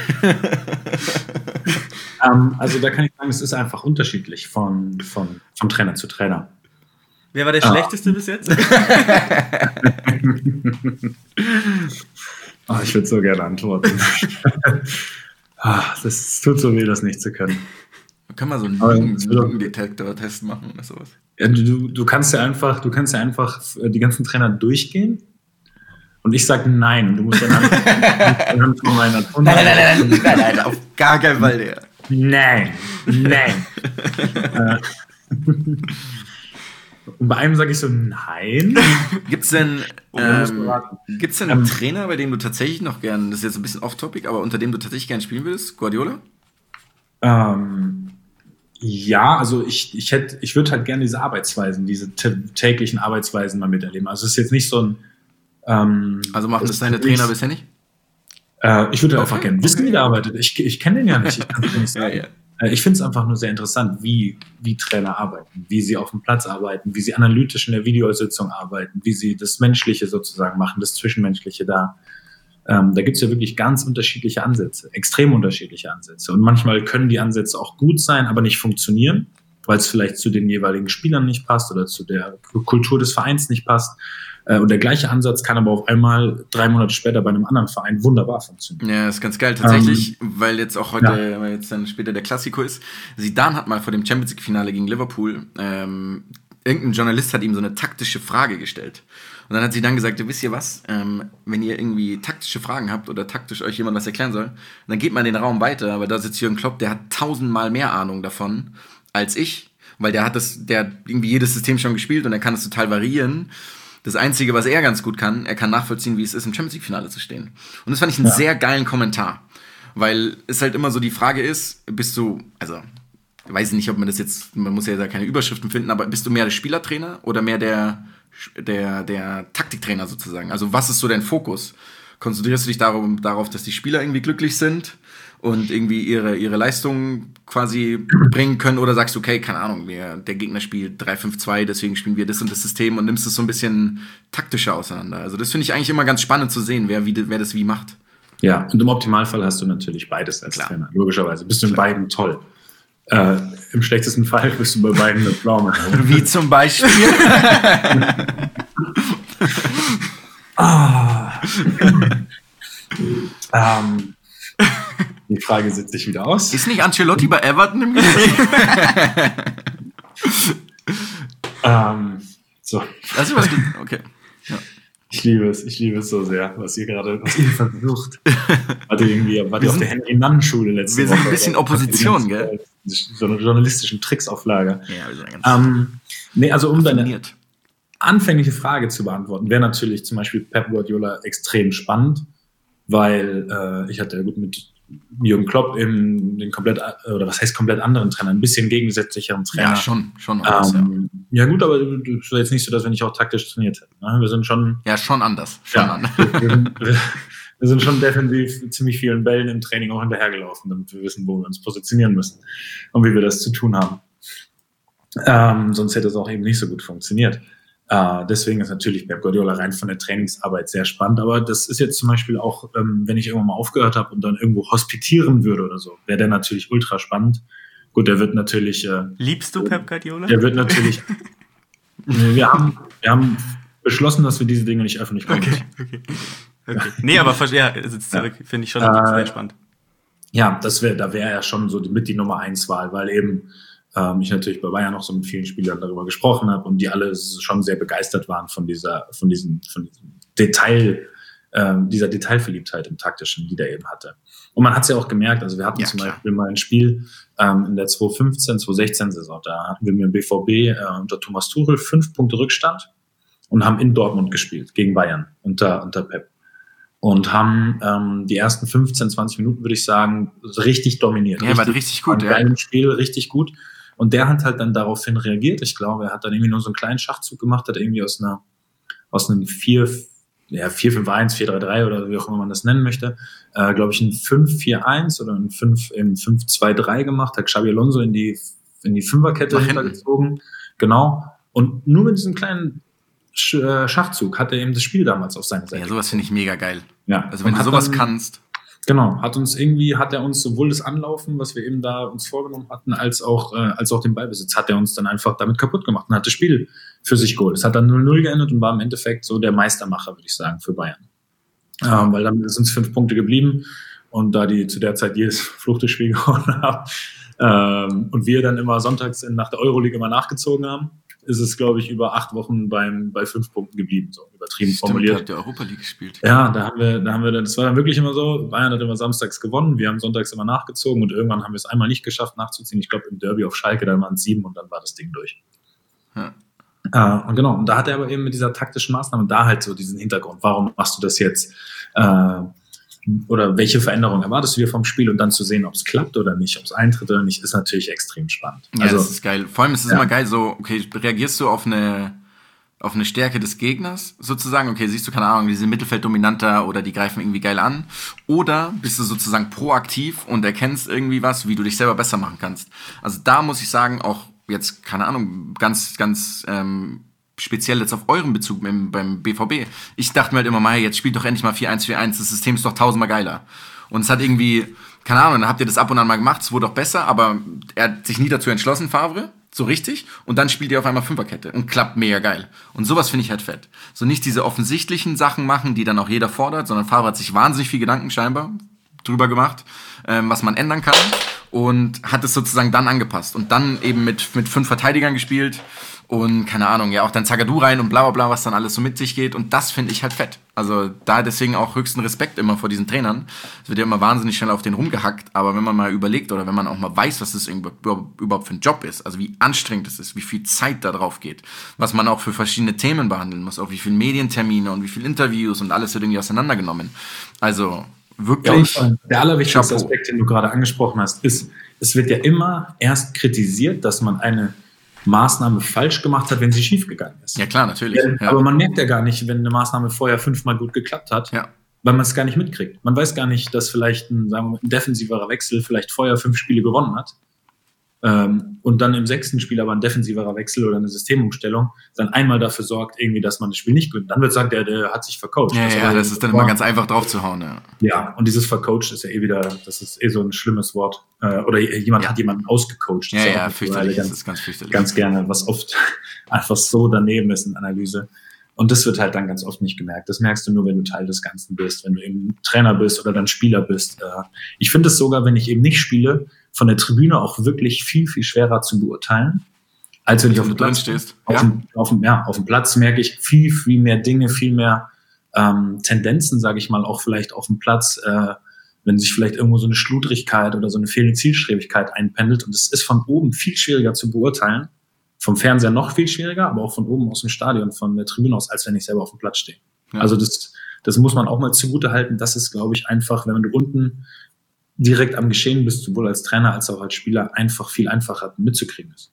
um, also da kann ich sagen, es ist einfach unterschiedlich von, von, von Trainer zu Trainer. Wer war der ah. Schlechteste bis jetzt? oh, ich würde so gerne antworten. ah, das tut so weh, das nicht zu können. Können wir so einen Lügendetektor-Test machen oder sowas? Ja, du, du kannst ja einfach, du kannst ja einfach die ganzen Trainer durchgehen und ich sage nein. Du musst dann anhand von meiner Ton. Nein, nein, nein, nein, nein, nein, auf gar keinen Fall, der. Nein, nein. Und bei einem sage ich so, nein. Gibt's denn, ähm, gibt's denn einen ähm, Trainer, bei dem du tatsächlich noch gern, das ist jetzt ein bisschen off-topic, aber unter dem du tatsächlich gern spielen würdest? Guardiola? Ähm, ja, also ich, ich hätte, ich würde halt gerne diese Arbeitsweisen, diese t- täglichen Arbeitsweisen mal miterleben. Also es ist jetzt nicht so ein... Ähm, also machen das deine Trainer bisher nicht? Äh, ich würde okay. einfach gerne wissen, wie der arbeitet. Ich, ich kenne den ja nicht, ich kann es nicht sagen. ja, ja. Ich finde es einfach nur sehr interessant, wie, wie Trainer arbeiten, wie sie auf dem Platz arbeiten, wie sie analytisch in der Videositzung arbeiten, wie sie das Menschliche sozusagen machen, das Zwischenmenschliche da. Ähm, da gibt es ja wirklich ganz unterschiedliche Ansätze, extrem unterschiedliche Ansätze. Und manchmal können die Ansätze auch gut sein, aber nicht funktionieren, weil es vielleicht zu den jeweiligen Spielern nicht passt oder zu der Kultur des Vereins nicht passt. Und der gleiche Ansatz kann aber auf einmal drei Monate später bei einem anderen Verein wunderbar funktionieren. Ja, das ist ganz geil. Tatsächlich, ähm, weil jetzt auch heute, ja. weil jetzt dann später der Klassiko ist, Zidane hat mal vor dem Champions League-Finale gegen Liverpool, ähm, irgendein Journalist hat ihm so eine taktische Frage gestellt. Und dann hat Zidane gesagt, wisst ihr was, ähm, wenn ihr irgendwie taktische Fragen habt oder taktisch euch jemand was erklären soll, dann geht mal den Raum weiter. Aber da sitzt Jürgen Klopp, der hat tausendmal mehr Ahnung davon als ich, weil der hat das, der hat irgendwie jedes System schon gespielt und er kann es total variieren. Das Einzige, was er ganz gut kann, er kann nachvollziehen, wie es ist, im Champions League-Finale zu stehen. Und das fand ich einen ja. sehr geilen Kommentar. Weil es halt immer so die Frage ist, bist du, also, ich weiß nicht, ob man das jetzt, man muss ja da keine Überschriften finden, aber bist du mehr der Spielertrainer oder mehr der, der, der Taktiktrainer sozusagen? Also was ist so dein Fokus? Konzentrierst du dich darum, darauf, dass die Spieler irgendwie glücklich sind und irgendwie ihre, ihre Leistungen quasi bringen können? Oder sagst du, okay, keine Ahnung, wir, der Gegner spielt drei fünf zwei, deswegen spielen wir das und das System und nimmst es so ein bisschen taktischer auseinander. Also das finde ich eigentlich immer ganz spannend zu sehen, wer, wie, wer das wie macht. Ja, und im Optimalfall hast du natürlich beides als Klar. Trainer. Logischerweise bist du in Klar. beiden toll. Äh, Im schlechtesten Fall bist du bei beiden eine Pflaume. Wie zum Beispiel? ah. ähm, die Frage setzt sich wieder aus. Ist nicht Ancelotti bei Everton im Gespräch? ähm, so. Also, was okay. Ja. Ich liebe es, ich liebe es so sehr, was ihr gerade, was ihr versucht. Warte irgendwie, wart ihr auf der Henry-Nannen-Schule letzte wir Woche? Wir sind ein bisschen Opposition, gell? So eine journalistischen Tricks auf Lager. Ja, wir sind ganz ähm, nee, also um deine anfängliche Frage zu beantworten, wäre natürlich zum Beispiel Pep Guardiola extrem spannend, weil äh, ich hatte ja gut mit Jürgen Klopp eben den komplett, oder was heißt komplett anderen Trainer, ein bisschen gegensätzlicheren Trainer. Ja, schon, schon anders, ähm, ja. ja gut, aber es war jetzt nicht so, dass wir nicht auch taktisch trainiert hätten. Ne? Wir sind schon... Ja, schon anders. Schon ja, anders. Wir, wir, wir sind schon defensiv ziemlich vielen Bällen im Training auch hinterhergelaufen, damit wir wissen, wo wir uns positionieren müssen und wie wir das zu tun haben. Ähm, sonst hätte es auch eben nicht so gut funktioniert. Uh, deswegen ist natürlich Pep Guardiola rein von der Trainingsarbeit sehr spannend. Aber das ist jetzt zum Beispiel auch, ähm, wenn ich irgendwann mal aufgehört habe und dann irgendwo hospitieren würde oder so, wäre der natürlich ultra spannend. Gut, der wird natürlich... Äh, Liebst du Pep Guardiola? Der wird natürlich... wir, haben, wir haben beschlossen, dass wir diese Dinge nicht öffentlich machen. Okay, okay. okay. Nee, aber ja, sitzt zurück. Ja. Finde ich schon uh, sehr spannend. Ja, das wär, da wäre ja schon so mit die Nummer eins Wahl, weil eben... Ähm, ich natürlich bei Bayern noch so mit vielen Spielern darüber gesprochen habe und die alle schon sehr begeistert waren von dieser, von diesem, von diesem Detail, ähm, dieser Detailverliebtheit im Taktischen, die der eben hatte. Und man hat es ja auch gemerkt, also wir hatten ja, zum klar. Beispiel mal ein Spiel ähm, in der zwanzig fünfzehn, zwanzig sechzehn Saison, da hatten wir mit dem B V B äh, unter Thomas Tuchel fünf Punkte Rückstand und haben in Dortmund gespielt, gegen Bayern, unter, unter Pep. Und haben ähm, die ersten fünfzehn, zwanzig Minuten, würde ich sagen, richtig dominiert. Ja, richtig, war richtig gut. Ein ja. geiles Spiel, richtig gut. Und der hat halt dann daraufhin reagiert. Ich glaube, er hat dann irgendwie nur so einen kleinen Schachzug gemacht, hat irgendwie aus einer, aus einem vier, ja, vier fünf eins, vier drei drei oder wie auch immer man das nennen möchte, äh, glaube ich, ein fünf vier eins oder ein fünf zwei drei gemacht, hat Xabi Alonso in die, in die Fünferkette hintergezogen. Genau. Und nur mit diesem kleinen Sch- Schachzug hat er eben das Spiel damals auf seine Seite. Ja, sowas finde ich mega geil. Ja. Also wenn du sowas dann, kannst. Genau, hat uns irgendwie, hat er uns sowohl das Anlaufen, was wir eben da uns vorgenommen hatten, als auch, äh, als auch den Ballbesitz, hat er uns dann einfach damit kaputt gemacht und hat das Spiel für sich geholt. Es hat dann null null geendet und war im Endeffekt so der Meistermacher, würde ich sagen, für Bayern. Ähm, weil dann sind es fünf Punkte geblieben und da die zu der Zeit jedes Fluchtspiel gewonnen haben ähm, und wir dann immer sonntags in, nach der Euroleague immer nachgezogen haben, ist es, glaube ich, über acht Wochen beim, bei fünf Punkten geblieben, so übertrieben Stimmt, formuliert. Stimmt, der Europa League gespielt. Ja, da haben wir, da haben wir, das war dann wirklich immer so, Bayern hat immer samstags gewonnen, wir haben sonntags immer nachgezogen und irgendwann haben wir es einmal nicht geschafft nachzuziehen. Ich glaube, im Derby auf Schalke, dann waren es sieben und dann war das Ding durch. Ja. Äh, und genau, und da hat er aber eben mit dieser taktischen Maßnahme da halt so diesen Hintergrund, warum machst du das jetzt? Äh, oder welche Veränderungen erwartest du dir vom Spiel und dann zu sehen, ob es klappt oder nicht, ob es eintritt oder nicht, ist natürlich extrem spannend. Ja, also, das ist geil. Vor allem ist es ja. immer geil, so, okay, reagierst du auf eine, auf eine Stärke des Gegners sozusagen, okay, siehst du, keine Ahnung, die sind mittelfelddominanter oder die greifen irgendwie geil an, oder bist du sozusagen proaktiv und erkennst irgendwie was, wie du dich selber besser machen kannst. Also da muss ich sagen, auch jetzt, keine Ahnung, ganz, ganz ähm, speziell jetzt auf euren Bezug beim, beim B V B. Ich dachte mir halt immer mal, jetzt spielt doch endlich mal vier eins vier eins, das System ist doch tausendmal geiler. Und es hat irgendwie, keine Ahnung, dann habt ihr das ab und an mal gemacht, es wurde auch besser, aber er hat sich nie dazu entschlossen, Favre, so richtig, und dann spielt ihr auf einmal Fünferkette und klappt mega geil. Und sowas finde ich halt fett. So nicht diese offensichtlichen Sachen machen, die dann auch jeder fordert, sondern Favre hat sich wahnsinnig viel Gedanken scheinbar drüber gemacht, ähm, was man ändern kann, und hat es sozusagen dann angepasst und dann eben mit, mit fünf Verteidigern gespielt. Und keine Ahnung, ja, auch dann Zagadou rein und bla bla bla, was dann alles so mit sich geht. Und das finde ich halt fett. Also da deswegen auch höchsten Respekt immer vor diesen Trainern. Es wird ja immer wahnsinnig schnell auf den rumgehackt. Aber wenn man mal überlegt oder wenn man auch mal weiß, was das überhaupt für ein Job ist, also wie anstrengend es ist, wie viel Zeit da drauf geht, was man auch für verschiedene Themen behandeln muss, auch wie viele Medientermine und wie viele Interviews und alles wird irgendwie auseinandergenommen. Also wirklich. Ja, der allerwichtigste Chapeau. Aspekt, den du gerade angesprochen hast, ist, es wird ja immer erst kritisiert, dass man eine Maßnahme falsch gemacht hat, wenn sie schief gegangen ist. Ja klar, natürlich. Ja, ja. Aber man merkt ja gar nicht, wenn eine Maßnahme vorher fünfmal gut geklappt hat, ja. weil man es gar nicht mitkriegt. Man weiß gar nicht, dass vielleicht ein, sagen wir mal, ein defensiverer Wechsel vielleicht vorher fünf Spiele gewonnen hat ähm, und dann im sechsten Spiel aber ein defensiverer Wechsel oder eine Systemumstellung dann einmal dafür sorgt, irgendwie, dass man das Spiel nicht gewinnt. Dann wird gesagt, der, der hat sich vercoacht. Ja, das, ja, das ist dann immer ganz einfach drauf zu hauen. Ja, ja, und dieses vercoacht ist ja eh wieder, das ist eh so ein schlimmes Wort. Äh, oder jemand ja. hat jemanden ausgecoacht. Ja, ja, ja, fürchterlich. Ganz, das ist ganz fürchterlich. Ganz gerne, was oft einfach so daneben ist in Analyse. Und das wird halt dann ganz oft nicht gemerkt. Das merkst du nur, wenn du Teil des Ganzen bist, wenn du eben Trainer bist oder dann Spieler bist. Ich finde es sogar, wenn ich eben nicht spiele, von der Tribüne auch wirklich viel, viel schwerer zu beurteilen, als wenn ich auf dem Platz stehst. Auf, ja. dem, auf, dem, ja, auf dem Platz merke ich viel, viel mehr Dinge, viel mehr ähm, Tendenzen, sage ich mal, auch vielleicht auf dem Platz, äh, wenn sich vielleicht irgendwo so eine Schludrigkeit oder so eine fehlende Zielstrebigkeit einpendelt. Und es ist von oben viel schwieriger zu beurteilen, vom Fernseher noch viel schwieriger, aber auch von oben aus dem Stadion, von der Tribüne aus, als wenn ich selber auf dem Platz stehe. Ja. Also das, das muss man auch mal zugute halten. Das ist, glaube ich, einfach, wenn du unten direkt am Geschehen bist, sowohl als Trainer als auch als Spieler, einfach viel einfacher mitzukriegen ist.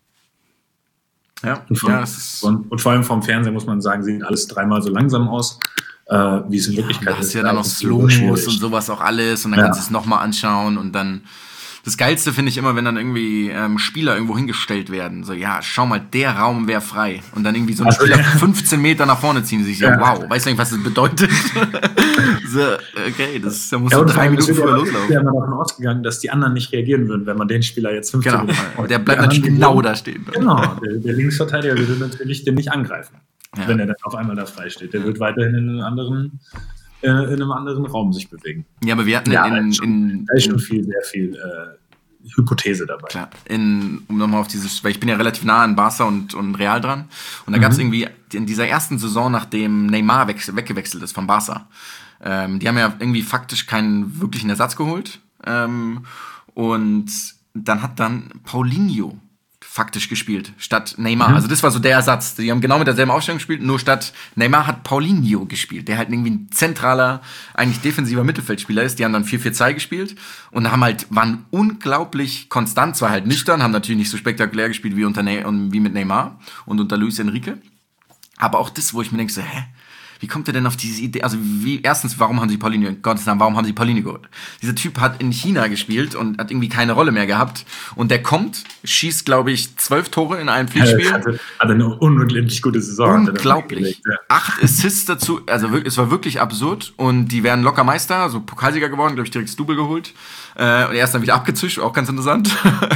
Ja, und, von, ja das ist und, und vor allem vom Fernseher muss man sagen, sieht alles dreimal so langsam aus, äh, wie es in Wirklichkeit da ist. hast du ja dann noch Slow-Mos und sowas auch alles und dann ja. kannst du es nochmal anschauen und dann das Geilste finde ich immer, wenn dann irgendwie ähm, Spieler irgendwo hingestellt werden. So, ja, schau mal, der Raum wäre frei. Und dann irgendwie so ein also, Spieler ja. fünfzehn Meter nach vorne ziehen sich so, ja. wow, weißt du nicht, was das bedeutet? So, okay, das, da musst ja, du drei Minuten früher loslaufen. Ich bin ja davon ausgegangen, dass die anderen nicht reagieren würden, wenn man den Spieler jetzt fünfzehn Genau, Minuten der bleibt natürlich genau da stehen. Genau, der, der Linksverteidiger würde natürlich den nicht angreifen, ja. wenn er dann auf einmal da frei steht. Der wird weiterhin in einem anderen, äh, in einem anderen Raum sich bewegen. Ja, aber wir hatten ja, in, da in, ist schon, in, da ist schon viel, sehr viel äh, Hypothese dabei. Klar, in, um nochmal auf dieses, weil ich bin ja relativ nah an Barca und, und Real dran. Und da Mhm. gab es irgendwie in dieser ersten Saison, nachdem Neymar weg, weggewechselt ist von Barca, ähm, die haben ja irgendwie faktisch keinen wirklichen Ersatz geholt. Ähm, und dann hat dann Paulinho faktisch gespielt, statt Neymar. Mhm. Also das war so der Ersatz. Die haben genau mit derselben Aufstellung gespielt, nur statt Neymar hat Paulinho gespielt, der halt irgendwie ein zentraler, eigentlich defensiver Mittelfeldspieler ist. Die haben dann vier vier zwei gespielt und haben halt, waren unglaublich konstant, zwar halt nüchtern, haben natürlich nicht so spektakulär gespielt wie, unter Ne- wie mit Neymar und unter Luis Enrique. Aber auch das, wo ich mir denke, so, hä? Wie kommt er denn auf diese Idee? Also, wie, erstens, warum haben sie Paulinho, Gottes Namen, warum haben sie Paulinho geholt? Dieser Typ hat in China gespielt und hat irgendwie keine Rolle mehr gehabt. Und der kommt, schießt, glaube ich, zwölf Tore in einem Pflichtspiel. Ja, hatte, hatte eine unglaublich gute Saison. Unglaublich. Ja. Acht Assists dazu, also wirklich, es war wirklich absurd. Und die wären locker Meister, also Pokalsieger geworden, glaube ich, direkt das Double geholt. Äh, und er ist dann wieder abgezischt, auch ganz interessant.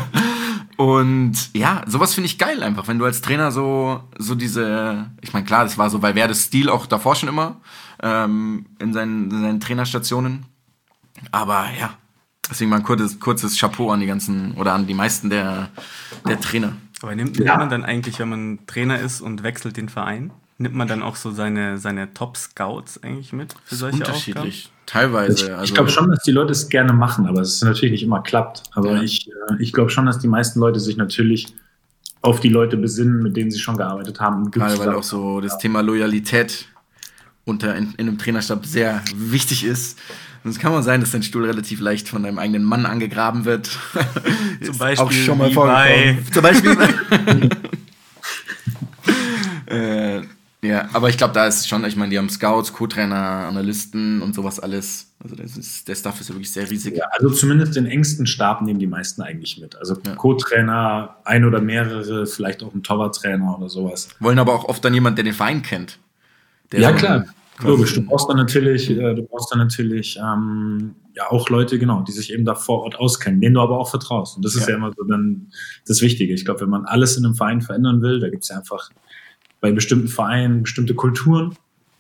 Und ja, sowas finde ich geil einfach, wenn du als Trainer so, so diese, ich meine, klar, das war so Valverdes Stil auch davor schon immer, ähm, in, seinen, in seinen Trainerstationen. Aber ja, deswegen mal ein kurzes, kurzes Chapeau an die ganzen, oder an die meisten der, der Trainer. Aber nimmt, nimmt man dann eigentlich, wenn man Trainer ist und wechselt den Verein, nimmt man dann auch so seine, seine Top-Scouts eigentlich mit für solche Unterschiedlich, Aufgaben? teilweise. Ich, also ich glaube schon, dass die Leute es gerne machen, aber es ist natürlich nicht immer klappt. Aber Ja. ich, äh, ich glaube schon, dass die meisten Leute sich natürlich auf die Leute besinnen, mit denen sie schon gearbeitet haben. Gerade weil auch so das Thema Loyalität unter in, in einem Trainerstab sehr wichtig ist. Und es kann mal sein, dass dein Stuhl relativ leicht von deinem eigenen Mann angegraben wird. Zum Beispiel auch schon mal wie vorgekommen. bei- Zum Beispiel. äh, ja, aber ich glaube, da ist es schon, ich meine, die haben Scouts, Co-Trainer, Analysten und sowas alles. Also das ist, der Staff ist ja wirklich sehr riesig. Ja, also zumindest den engsten Stab nehmen die meisten eigentlich mit. Also Ja. Co-Trainer, ein oder mehrere, vielleicht auch ein Torwarttrainer oder sowas. Wollen aber auch oft dann jemand, der den Verein kennt. Der Ja, so- klar. Logisch, du brauchst dann natürlich, äh, du brauchst dann natürlich ähm, ja auch Leute, genau, die sich eben da vor Ort auskennen, denen du aber auch vertraust. Und das ist Ja. ja immer so dann das Wichtige. Ich glaube, wenn man alles in einem Verein verändern will, da gibt es ja einfach bei bestimmten Vereinen bestimmte Kulturen,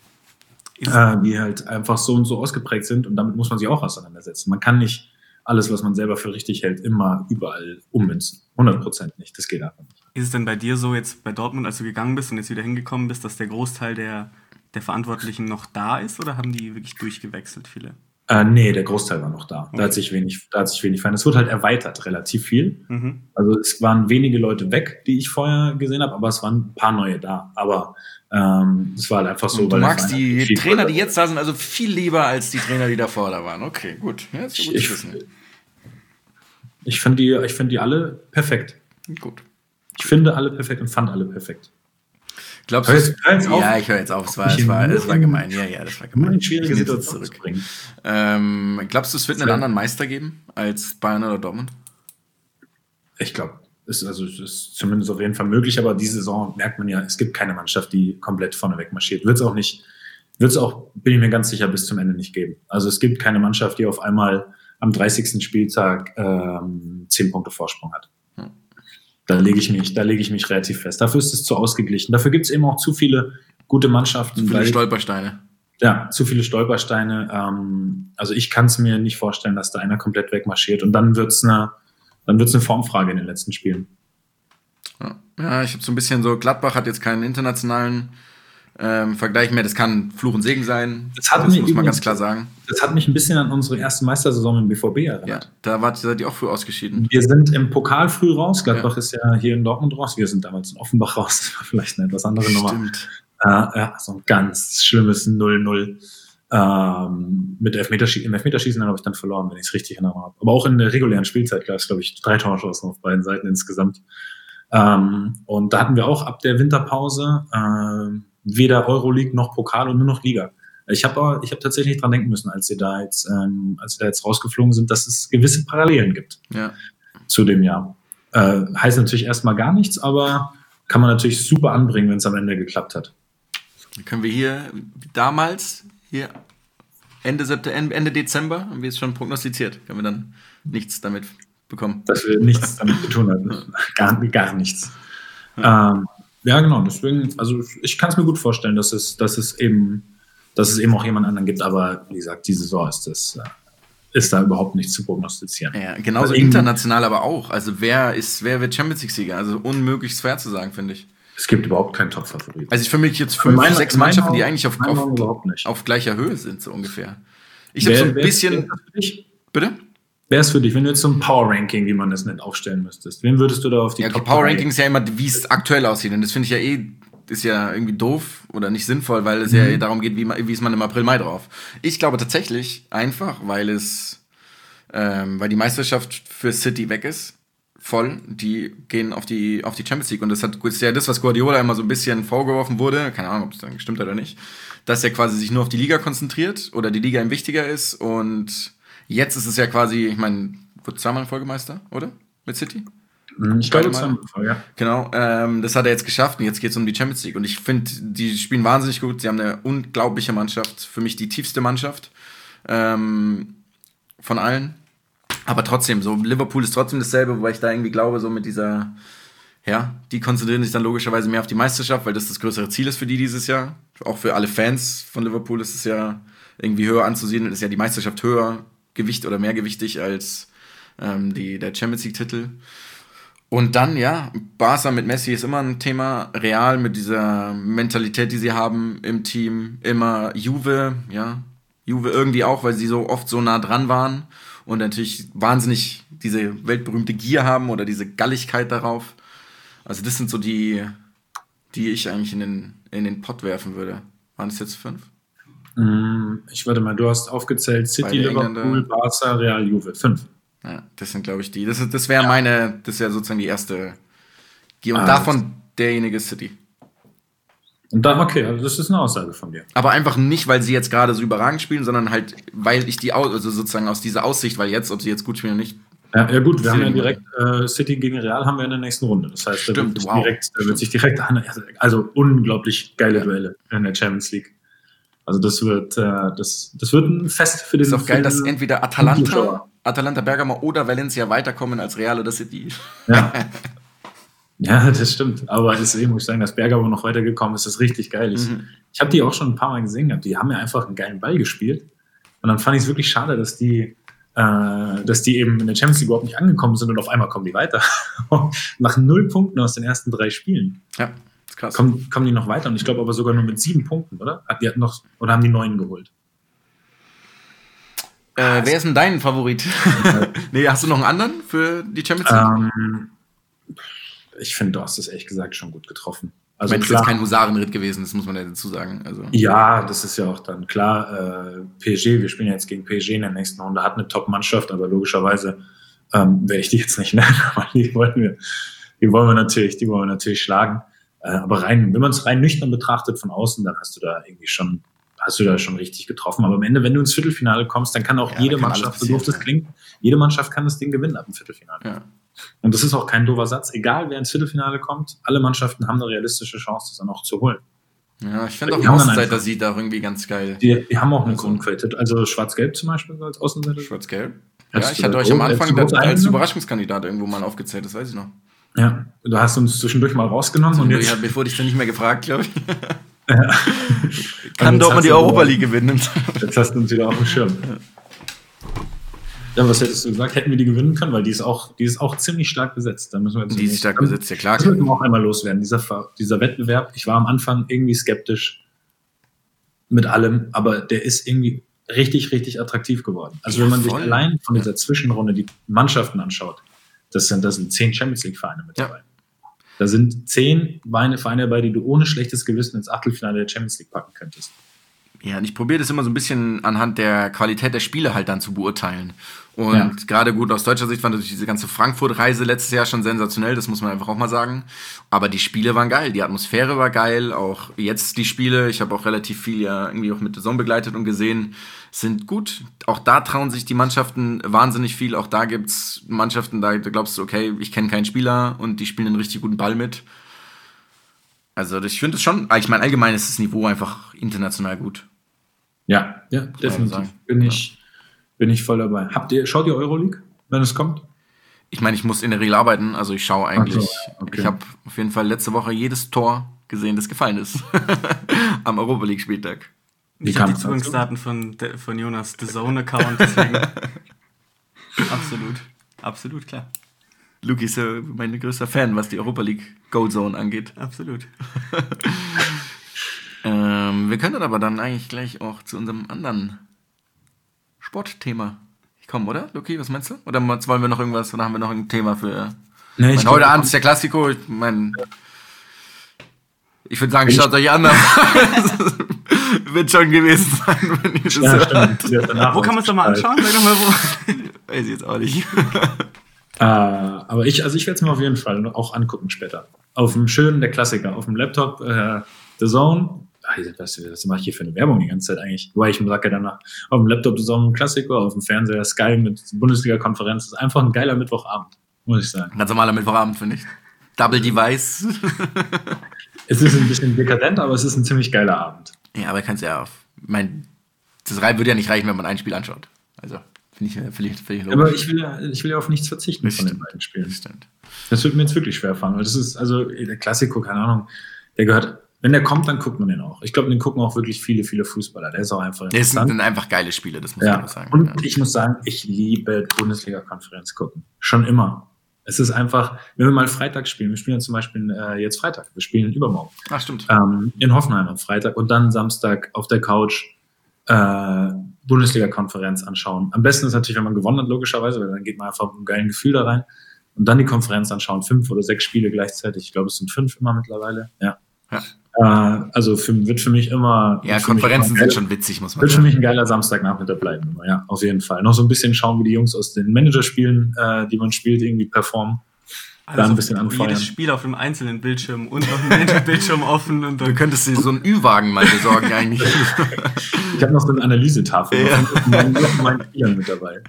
äh, die halt einfach so und so ausgeprägt sind und damit muss man sich auch auseinandersetzen. Man kann nicht alles, was man selber für richtig hält, immer überall ummünzen. hundert Prozent nicht. Das geht einfach nicht. Ist es denn bei dir so jetzt bei Dortmund, als du gegangen bist und jetzt wieder hingekommen bist, dass der Großteil der, der Verantwortlichen noch da ist oder haben die wirklich durchgewechselt, viele? Äh, nee, der Großteil war noch da. Okay. Da hat sich wenig, da hat sich wenig verändert. Es wurde halt erweitert, relativ viel. Mhm. Also es waren wenige Leute weg, die ich vorher gesehen habe, aber es waren ein paar neue da. Aber ähm, es war halt einfach so. Und du weil der magst Verein die halt viel Trainer, die größer jetzt da sind, also viel lieber als die Trainer, die davor da waren. Okay, gut. Ja, das ist gut Ich- zu wissen. Ich finde die, ich finde die alle perfekt. Gut. Ich finde alle perfekt und fand alle perfekt. Glaubst Hör du? jetzt- hör jetzt auf. Ja, ich höre jetzt auf. Es war, Mich es war, in- es war gemein. Ja, ja, das war Immer gemein. in schwierige Ich nehme es Situationen zu zurück. bringen. Ähm, glaubst du, es wird einen Ja. anderen Meister geben als Bayern oder Dortmund? Ich glaube, es ist, also, es ist zumindest auf jeden Fall möglich, aber diese Saison merkt man ja, es gibt keine Mannschaft, die komplett vorneweg marschiert. Wird es auch nicht, wird es auch, bin ich mir ganz sicher, bis zum Ende nicht geben. Also es gibt keine Mannschaft, die auf einmal am dreißigsten Spieltag ähm, zehn Punkte Vorsprung hat. Hm. Da lege ich mich, da lege ich mich relativ fest. Dafür ist es zu ausgeglichen. Dafür gibt es eben auch zu viele gute Mannschaften. Viele weil- Stolpersteine. Ja, zu viele Stolpersteine. Ähm, also ich kann es mir nicht vorstellen, dass da einer komplett wegmarschiert. Und dann wird's eine, dann wird's eine Formfrage in den letzten Spielen. Ja, ja ich habe so ein bisschen so, Gladbach hat jetzt keinen internationalen ähm, Vergleich mehr. Das kann Fluch und Segen sein. Das hat das mir muss man übrigens- ganz klar sagen. Das hat mich ein bisschen an unsere erste Meistersaison im B V B Ja, erinnert. da wart, seid ihr auch früh ausgeschieden. Wir sind im Pokal früh raus. Gladbach Ja. ist ja hier in Dortmund raus. Wir sind damals in Offenbach raus. Das war vielleicht eine etwas andere Nummer. Stimmt. Äh, ja, so ein ganz schlimmes null null. Ähm, mit Elfmeterschießen, im Elfmeterschießen habe ich dann verloren, wenn ich es richtig in Erinnerung habe. Aber auch in der regulären Spielzeit gab es, glaube ich, drei Torschancen auf beiden Seiten insgesamt. Ähm, und da hatten wir auch ab der Winterpause äh, weder Euroleague noch Pokal und nur noch Liga. Ich habe ich hab tatsächlich dran denken müssen, als sie da jetzt, ähm, als sie da jetzt rausgeflogen sind, dass es gewisse Parallelen gibt ja. zu dem Jahr. Äh, heißt natürlich erstmal gar nichts, aber kann man natürlich super anbringen, wenn es am Ende geklappt hat. Dann können wir hier damals, hier Ende September, Ende Dezember, haben wir es schon prognostiziert, können wir dann nichts damit bekommen. Dass wir nichts damit zu tun hatten. Gar, gar nichts. Ja. Ähm, ja, genau, deswegen, also ich kann es mir gut vorstellen, dass es, dass es eben, dass es eben auch jemand anderen gibt, aber wie gesagt, die Saison ist das, ist da überhaupt nichts zu prognostizieren. Ja, genauso also international aber auch. Also wer ist, wer wird Champions League-Sieger? Also unmöglich schwer zu sagen, finde ich. Es gibt überhaupt keinen Top-Favorit. Also ich für mich jetzt fünf, meine, sechs Mannschaften, die eigentlich auf, auf, überhaupt nicht. auf gleicher Höhe sind, so ungefähr. Ich habe so ein bisschen... Bitte? Wer ist für dich, wenn du jetzt so ein Power-Ranking, wie man das nennt, aufstellen müsstest? Wen würdest du da auf die ja, Top die Power-Ranking ist ja immer, wie es aktuell aussieht. Und das finde ich ja eh, ist ja irgendwie doof oder nicht sinnvoll, weil es mhm. ja darum geht, wie, wie ist man im April, Mai drauf. Ich glaube tatsächlich einfach, weil es, ähm, weil die Meisterschaft für City weg ist, voll, die gehen auf die, auf die Champions League. Und das hat, ist ja das, was Guardiola immer so ein bisschen vorgeworfen wurde, keine Ahnung, ob es dann gestimmt hat oder nicht, dass er quasi sich nur auf die Liga konzentriert oder die Liga ihm wichtiger ist. Und jetzt ist es ja quasi, ich meine, wird zweimal Folgemeister, oder? Mit City? Ich glaube, zweimal, ja. Genau, ähm, das hat er jetzt geschafft und jetzt geht es um die Champions League. Und ich finde, die spielen wahnsinnig gut. Sie haben eine unglaubliche Mannschaft, für mich die tiefste Mannschaft ähm, von allen. Aber trotzdem, so Liverpool ist trotzdem dasselbe, wobei ich da irgendwie glaube, so mit dieser, ja, die konzentrieren sich dann logischerweise mehr auf die Meisterschaft, weil das das größere Ziel ist für die dieses Jahr. Auch für alle Fans von Liverpool ist es ja irgendwie höher anzusehen, ist ja die Meisterschaft höher Gewicht oder mehr gewichtig als ähm, die, der Champions League-Titel. Und dann, ja, Barca mit Messi ist immer ein Thema. Real mit dieser Mentalität, die sie haben im Team. Immer Juve, ja, Juve irgendwie auch, weil sie so oft so nah dran waren und natürlich wahnsinnig diese weltberühmte Gier haben oder diese Galligkeit darauf. Also das sind so die, die ich eigentlich in den, in den Pott werfen würde. Waren das jetzt fünf? Ich warte mal, du hast aufgezählt City, Liverpool, Barca, Real, Juve. Fünf. Ja, das sind, glaube ich, die. Das, das wäre ja. meine, das wäre sozusagen die erste. Und ah, davon derjenige City. Und dann, okay, also das ist eine Aussage von dir. Aber einfach nicht, weil sie jetzt gerade so überragend spielen, sondern halt, weil ich die, also sozusagen aus dieser Aussicht, weil jetzt, ob sie jetzt gut spielen oder nicht. Ja, ja gut, wir haben ja direkt äh, City gegen Real haben wir in der nächsten Runde. Das heißt, da Stimmt, wird, wow. direkt, da wird sich direkt, also unglaublich geile ja. Duelle in der Champions League. Also das wird, äh, das, das wird ein Fest für den. Ist auch geil, dass entweder Atalanta, Atalanta Bergamo oder Valencia weiterkommen als Real oder City. Ja. Ja, das stimmt. Aber deswegen muss ich sagen, dass Bergamo noch weitergekommen ist, ist richtig geil. Ich, mhm. ich habe die auch schon ein paar Mal gesehen gehabt. Die haben ja einfach einen geilen Ball gespielt. Und dann fand ich es wirklich schade, dass die, äh, dass die eben in der Champions League überhaupt nicht angekommen sind und auf einmal kommen die weiter. Nach null Punkten aus den ersten drei Spielen. Ja, ist krass. Kommen, kommen die noch weiter. Und ich glaube aber sogar nur mit sieben Punkten, oder? Die hatten noch, oder haben die neun geholt? Äh, wer ist denn dein Favorit? Nee, hast du noch einen anderen für die Champions League? Ähm, ich finde, du hast es ehrlich gesagt schon gut getroffen. Also ich meine, das ist kein Husarenritt gewesen, das muss man ja dazu sagen. Also. Ja, das ist ja auch dann klar. Äh, P S G, wir spielen ja jetzt gegen P S G in der nächsten Runde, hat eine Top-Mannschaft, aber logischerweise ähm, werde ich die jetzt nicht nennen, aber die wollen wir, die wollen wir natürlich, die wollen wir natürlich schlagen. Äh, aber rein, wenn man es rein nüchtern betrachtet von außen, dann hast du da irgendwie schon, hast du da schon richtig getroffen. Aber am Ende, wenn du ins Viertelfinale kommst, dann kann auch ja, jede kann Mannschaft, so doof das klingt, jede Mannschaft kann das Ding gewinnen ab dem Viertelfinale. Ja. Und das ist auch kein doofer Satz. Egal, wer ins Viertelfinale kommt, alle Mannschaften haben eine realistische Chance, das dann auch zu holen. Ja, ich finde auch Außenseiter sieht da irgendwie ganz geil. Die, die haben auch eine Grundqualität. Also Schwarz-Gelb zum Beispiel als Außenseiter. Schwarz-Gelb? Ja, ich hatte euch am Anfang als, als Überraschungskandidat irgendwo mal aufgezählt, das weiß ich noch. Ja, du hast uns zwischendurch mal rausgenommen. Und jetzt, ja, bevor dich dann nicht mehr gefragt, glaube ich. Ja. Kann doch mal die Europa League gewinnen. Jetzt hast du uns wieder auf dem Schirm. Ja, was hättest du gesagt? Hätten wir die gewinnen können? Weil die ist auch, die ist auch ziemlich stark besetzt. Da müssen wir jetzt die ist stark haben. besetzt, ja klar. Das müssen wir auch einmal loswerden. Dieser, dieser Wettbewerb, ich war am Anfang irgendwie skeptisch mit allem, aber der ist irgendwie richtig, richtig attraktiv geworden. Also ja, wenn man voll. sich allein von dieser Zwischenrunde die Mannschaften anschaut, das sind, das sind zehn Champions League-Vereine mit dabei. Ja. Da sind zehn Vereine dabei, die du ohne schlechtes Gewissen ins Achtelfinale der Champions League packen könntest. Ja, und ich probiere das immer so ein bisschen anhand der Qualität der Spiele halt dann zu beurteilen. Und Ja. gerade gut aus deutscher Sicht fand ich diese ganze Frankfurt-Reise letztes Jahr schon sensationell, das muss man einfach auch mal sagen. Aber die Spiele waren geil, die Atmosphäre war geil, auch jetzt die Spiele, ich habe auch relativ viel ja irgendwie auch mit der Sonne begleitet und gesehen, sind gut. Auch da trauen sich die Mannschaften wahnsinnig viel, auch da gibt's Mannschaften, da glaubst du, okay, ich kenne keinen Spieler und die spielen einen richtig guten Ball mit. Also ich finde es schon, ich meine allgemein ist das Niveau einfach international gut. Ja, ja, man definitiv. sagen. Bin ich, bin ich voll dabei. Habt ihr, schaut ihr Euroleague, wenn es kommt? Ich meine, ich muss in der Regel arbeiten, also ich schaue eigentlich, Ach so, okay. ich habe auf jeden Fall letzte Woche jedes Tor gesehen, das gefallen ist. Am Europa League Spieltag. Wie Ich habe kam die es Zugangsdaten von, de- von Jonas The Zone-Account, deswegen absolut, absolut, klar. Luki ist ja mein größter Fan, was die Europa League Gold Zone angeht. Absolut. Ähm, wir können aber dann eigentlich gleich auch zu unserem anderen Sportthema kommen, oder? Luki, was meinst du? Oder wollen wir noch irgendwas, oder haben wir noch ein Thema für... Nee, Ich ich mein, heute glaub, Abend ist der Klassiko, ich meine... Ich würde sagen, schaut euch an, aber wird schon gewesen sein, wenn ihr das ja, hört. stimmt. Ja, danach Wo kann man es nochmal anschauen? Sag doch mal wo. Weiß ich jetzt auch nicht. Äh, aber ich, also ich werde es mir auf jeden Fall auch angucken später. Auf dem schönen, der Klassiker, auf dem Laptop, äh, The Zone. Ach, was, was mache ich hier für eine Werbung die ganze Zeit eigentlich? Wobei ich mir sage ja danach, auf dem Laptop The Zone Klassiker, auf dem Fernseher Sky mit Bundesliga-Konferenz. Das ist einfach ein geiler Mittwochabend, muss ich sagen. Ganz normaler Mittwochabend, finde ich. Double Device. Es ist ein bisschen dekadent, aber es ist ein ziemlich geiler Abend. Ja, aber kannst ja auf. Mein, das Rein würde ja nicht reichen, wenn man ein Spiel anschaut. Also, finde ich, find ich, find ich Aber ich will, ja, ich will ja auf nichts verzichten Das von den stimmt. beiden Spielen. Das stimmt. Das wird mir jetzt wirklich schwer fallen, weil das ist, also der Klassiko, keine Ahnung, der gehört, wenn der kommt, dann guckt man den auch. Ich glaube, den gucken auch wirklich viele, viele Fußballer. Der ist auch einfach Das interessant. sind einfach geile Spiele, das muss Ja. man auch sagen. Und Ja. ich muss sagen, ich liebe Bundesliga-Konferenz gucken. Schon immer. Es ist einfach, wenn wir mal Freitag spielen, wir spielen ja zum Beispiel äh, jetzt Freitag, wir spielen übermorgen Ach, stimmt. ähm, in Hoffenheim am Freitag und dann Samstag auf der Couch äh, Bundesliga-Konferenz anschauen. Am besten ist natürlich, wenn man gewonnen hat, logischerweise, weil dann geht man einfach mit einem geilen Gefühl da rein und dann die Konferenz anschauen. Fünf oder sechs Spiele gleichzeitig. Ich glaube, es sind fünf immer mittlerweile. Ja. Ja. Äh, also für, wird für mich immer... Ja, wird für mich Konferenzen immer sind schon witzig, muss man Wird für sagen. mich ein geiler Samstagnachmittag bleiben. Immer. Ja, auf jeden Fall. Noch so ein bisschen schauen, wie die Jungs aus den Managerspielen, äh, die man spielt, irgendwie performen. Da ein bisschen anfeuern. Jedes Spiel auf einem einzelnen Bildschirm und noch ein Bildschirm offen. Und Du dann könntest dir so einen Ü-Wagen mal besorgen eigentlich. Ich habe noch so eine Analysetafel Ja. mit meinen, mit meinen Spielern mit dabei.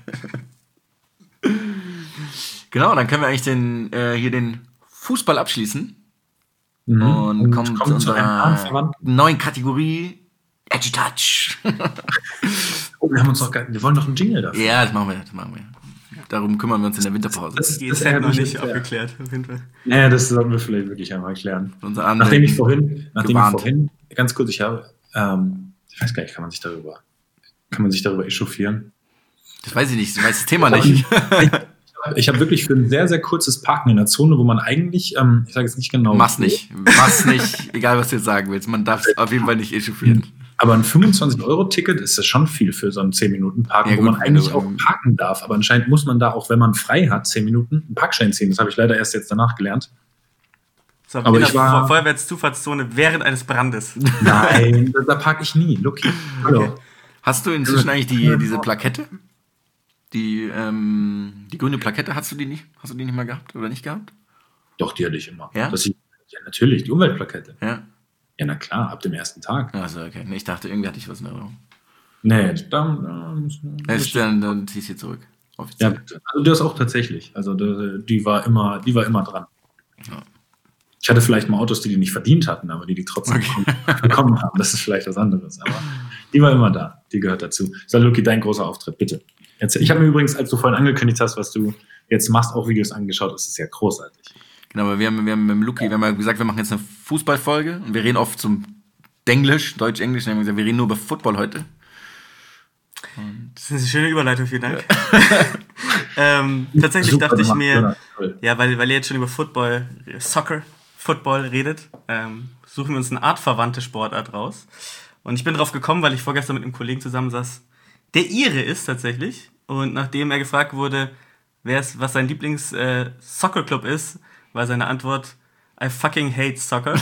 Genau, dann können wir eigentlich den, äh, hier den Fußball abschließen. Mhm. Und, kommen kommen zu zu einem unserer Armverwandten. neuen Kategorie Edgy Touch. Oh, wir haben uns noch gar, wir wollen noch einen Jingle dafür. Ja, das machen wir, das machen wir. Darum kümmern wir uns in der Winterpause. Das- die das ist halt noch ärgert nicht mich sehr. abgeklärt, auf jeden Fall. Ja, das sollten wir vielleicht wirklich einmal erklären. Unser Anwalt Nachdem ich vorhin, nachdem gewarnt. ich vorhin, ganz kurz, ich habe, ähm, ich weiß gar nicht, kann man sich darüber, kann man sich darüber echauffieren? Das weiß ich nicht, ich weiß das Thema nicht. Ich habe wirklich für ein sehr, sehr kurzes Parken in der Zone, wo man eigentlich, ähm, ich sage jetzt nicht genau. Mach's nicht. Mach's nicht, egal was du jetzt sagen willst. Man darf es auf jeden Fall nicht echauffieren. Aber ein fünfundzwanzig-Euro-Ticket ist das schon viel für so ein zehn Minuten Parken, Ja, wo gut, man wenn eigentlich du, auch ähm, parken darf. Aber anscheinend muss man da auch, wenn man frei hat, zehn Minuten, einen Parkschein ziehen. Das habe ich leider erst jetzt danach gelernt. So, Aber in ich der war- Feuerwehrzufahrtszone während eines Brandes. Nein, da, da parke ich nie. Look. Hallo. Hast du inzwischen eigentlich die, diese Plakette? Die, ähm, die grüne Plakette, hast du die nicht? Hast du die nicht mal gehabt oder nicht gehabt? Doch, die hatte ich immer. Ja? Das ich, ja, natürlich, die Umweltplakette. Ja. Ja, na klar, ab dem ersten Tag. Also, okay. Nee, ich dachte, irgendwie hatte ich was in Erinnerung. Nee, dann, äh, müssen wir- Dann, dann, dann zieh ich sie zurück. Ja, Offiziell. bitte. Also das auch tatsächlich. Also die, die war immer, die war immer dran. Ja. Ich hatte vielleicht mal Autos, die die nicht verdient hatten, aber die die trotzdem Okay. bekommen haben. Das ist vielleicht was anderes. Aber die war immer da. Die gehört dazu. So, Luki, dein großer Auftritt, bitte. Jetzt, ich habe mir übrigens, als du vorhin angekündigt hast, was du jetzt machst, auch Videos angeschaut. Das ist ja großartig. Genau, aber wir haben, wir haben mit dem Luki, wir haben ja gesagt, wir machen jetzt eine Fußballfolge und wir reden oft zum Denglisch, Deutsch-Englisch, wir haben gesagt, wir reden nur über Football heute. Das ist eine schöne Überleitung, vielen Dank. ähm, tatsächlich Super dachte ich gemacht, mir, Jonas. Toll. ja, weil, weil ihr jetzt schon über Football, Soccer, Football redet, ähm, suchen wir uns eine artverwandte Sportart raus. Und ich bin drauf gekommen, weil ich vorgestern mit einem Kollegen zusammensaß, der Ire ist tatsächlich. Und nachdem er gefragt wurde, wer es, was sein Lieblings-Soccer-Club ist, war seine Antwort I fucking hate soccer.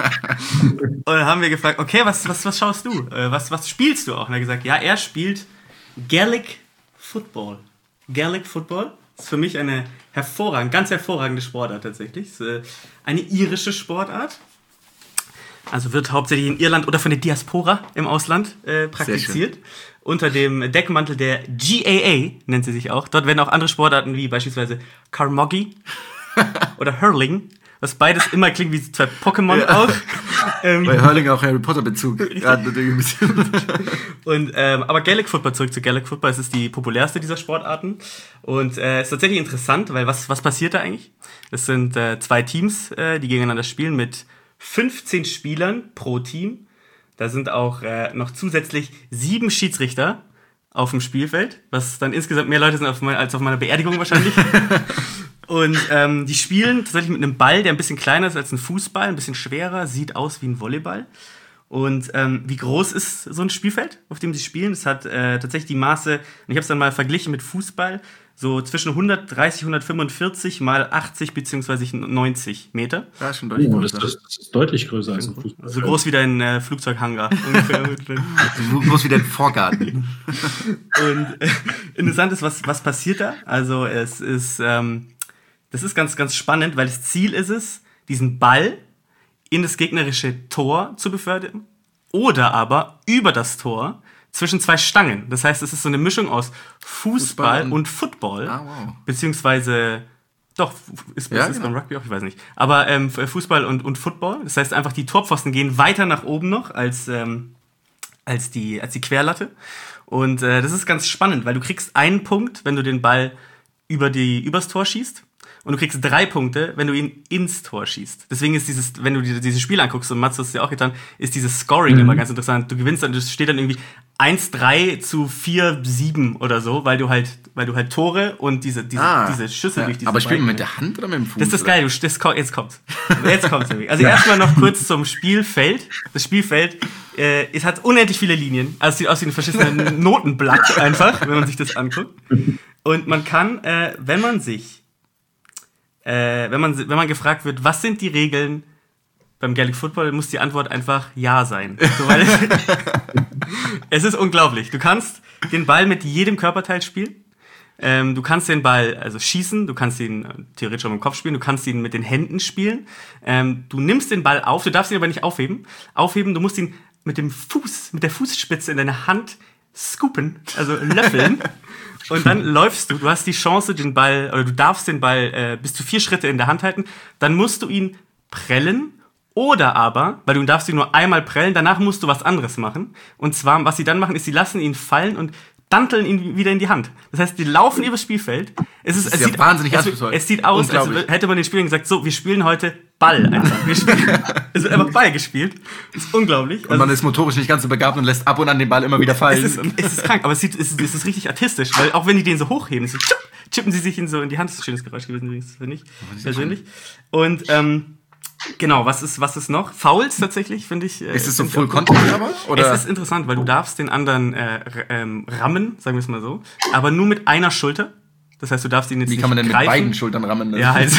Und dann haben wir gefragt, okay, was, was, was schaust du? Äh, was, was spielst du auch? Und er hat gesagt, ja, er spielt Gaelic Football. Gaelic Football ist für mich eine hervorragende, ganz hervorragende Sportart tatsächlich. Ist, äh, eine irische Sportart. Also wird hauptsächlich in Irland oder von der Diaspora im Ausland äh, praktiziert. Unter dem Deckmantel der G A A nennt sie sich auch. Dort werden auch andere Sportarten wie beispielsweise Carmoggy oder Hurling, was beides immer klingt wie zwei Pokémon ja. auch. ähm, Bei Hurling auch Harry Potter Bezug. Ja, natürlich ein bisschen. Und, ähm, aber Gaelic Football, zurück zu Gaelic Football, es ist die populärste dieser Sportarten. Und es äh, ist tatsächlich interessant, weil was, was passiert da eigentlich? Es sind äh, zwei Teams, äh, die gegeneinander spielen mit fünfzehn Spielern pro Team. Da sind auch äh, noch zusätzlich sieben Schiedsrichter auf dem Spielfeld, was dann insgesamt mehr Leute sind auf mein, als auf meiner Beerdigung wahrscheinlich. Und ähm, die spielen tatsächlich mit einem Ball, der ein bisschen kleiner ist als ein Fußball, ein bisschen schwerer, sieht aus wie ein Volleyball. Und ähm, wie groß ist so ein Spielfeld, auf dem sie spielen? Es hat äh, tatsächlich die Maße, und ich habe es dann mal verglichen mit Fußball, so zwischen hundertdreißig, hundertfünfundvierzig mal achtzig beziehungsweise neunzig Meter. Ja, schon deutlich oh, größer. Das ist, das ist deutlich größer als ein Fußball. So groß wie dein äh, Flugzeughangar ungefähr. So groß wie dein Vorgarten. Und äh, interessant ist, was, was passiert da? Also es ist, ähm, das ist ganz, ganz spannend, weil das Ziel ist es, diesen Ball in das gegnerische Tor zu befördern oder aber über das Tor zwischen zwei Stangen. Das heißt, es ist so eine Mischung aus Fußball, Fußball und, und Football. Ah, wow. Beziehungsweise, doch, ist, ja, ist genau. beim Rugby auch, ich weiß nicht. Aber ähm, Fußball und, und Football. Das heißt einfach, die Torpfosten gehen weiter nach oben noch als, ähm, als, die, als die Querlatte. Und äh, das ist ganz spannend, weil du kriegst einen Punkt, wenn du den Ball über die, übers Tor schießt. Und du kriegst drei Punkte, wenn du ihn ins Tor schießt. Deswegen ist dieses, wenn du dir dieses Spiel anguckst, und Mats, hast du ja auch getan, ist dieses Scoring mhm. immer ganz interessant. Du gewinnst dann, das steht dann irgendwie eins drei zu vier sieben oder so, weil du halt, weil du halt Tore und diese, diese, ah, diese Schüsse ja. durch diese Aber spielen wir mit Balken. der Hand oder mit dem Fuß? Das ist geil, du, das, jetzt kommt's. Jetzt kommt's nämlich. Also erstmal noch kurz zum Spielfeld. Das Spielfeld, äh, es hat unendlich viele Linien. Also es sieht aus wie ein verschissener Notenblatt einfach, wenn man sich das anguckt. Und man kann, äh, wenn man sich Äh, wenn man, wenn man gefragt wird, was sind die Regeln beim Gaelic Football, muss die Antwort einfach Ja sein. So, weil es, es ist unglaublich. Du kannst den Ball mit jedem Körperteil spielen. Ähm, du kannst den Ball also schießen, du kannst ihn äh, theoretisch auch mit dem Kopf spielen, du kannst ihn mit den Händen spielen. Ähm, du nimmst den Ball auf, du darfst ihn aber nicht aufheben. Aufheben, du musst ihn mit dem Fuß, mit der Fußspitze in deine Hand scoopen, also löffeln. Und dann läufst du, du hast die Chance, den Ball, oder du darfst den Ball äh, bis zu vier Schritte in der Hand halten, dann musst du ihn prellen oder aber, weil du darfst ihn nur einmal prellen, danach musst du was anderes machen. Und zwar, was sie dann machen, ist, sie lassen ihn fallen und danteln ihn wieder in die Hand. Das heißt, die laufen übers Spielfeld. Es ist, das ist es ja sieht, wahnsinnig es, anspruchsvoll. es sieht aus, als hätte man den Spielern gesagt, so, wir spielen heute Ball einfach. Wir spielen, es wird einfach Ball gespielt. Das ist unglaublich. Und man also, ist motorisch nicht ganz so begabt und lässt ab und an den Ball immer wieder fallen. Es ist, es ist krank, aber es, sieht, es, ist, es ist richtig artistisch, weil auch wenn die den so hochheben, so, chippen sie sich in so in die Hand. Das ist ein schönes Geräusch gewesen übrigens, finde ich, persönlich. Und ähm, genau, was ist, was ist noch? Fouls tatsächlich, finde ich. Äh, ist es so Full Contact aber? Oder? Es ist interessant, weil du darfst den anderen äh, ähm, rammen, sagen wir es mal so, aber nur mit einer Schulter. Das heißt, du darfst ihn jetzt Wie nicht kann man denn greifen. mit beiden Schultern rammen? Ja, halt.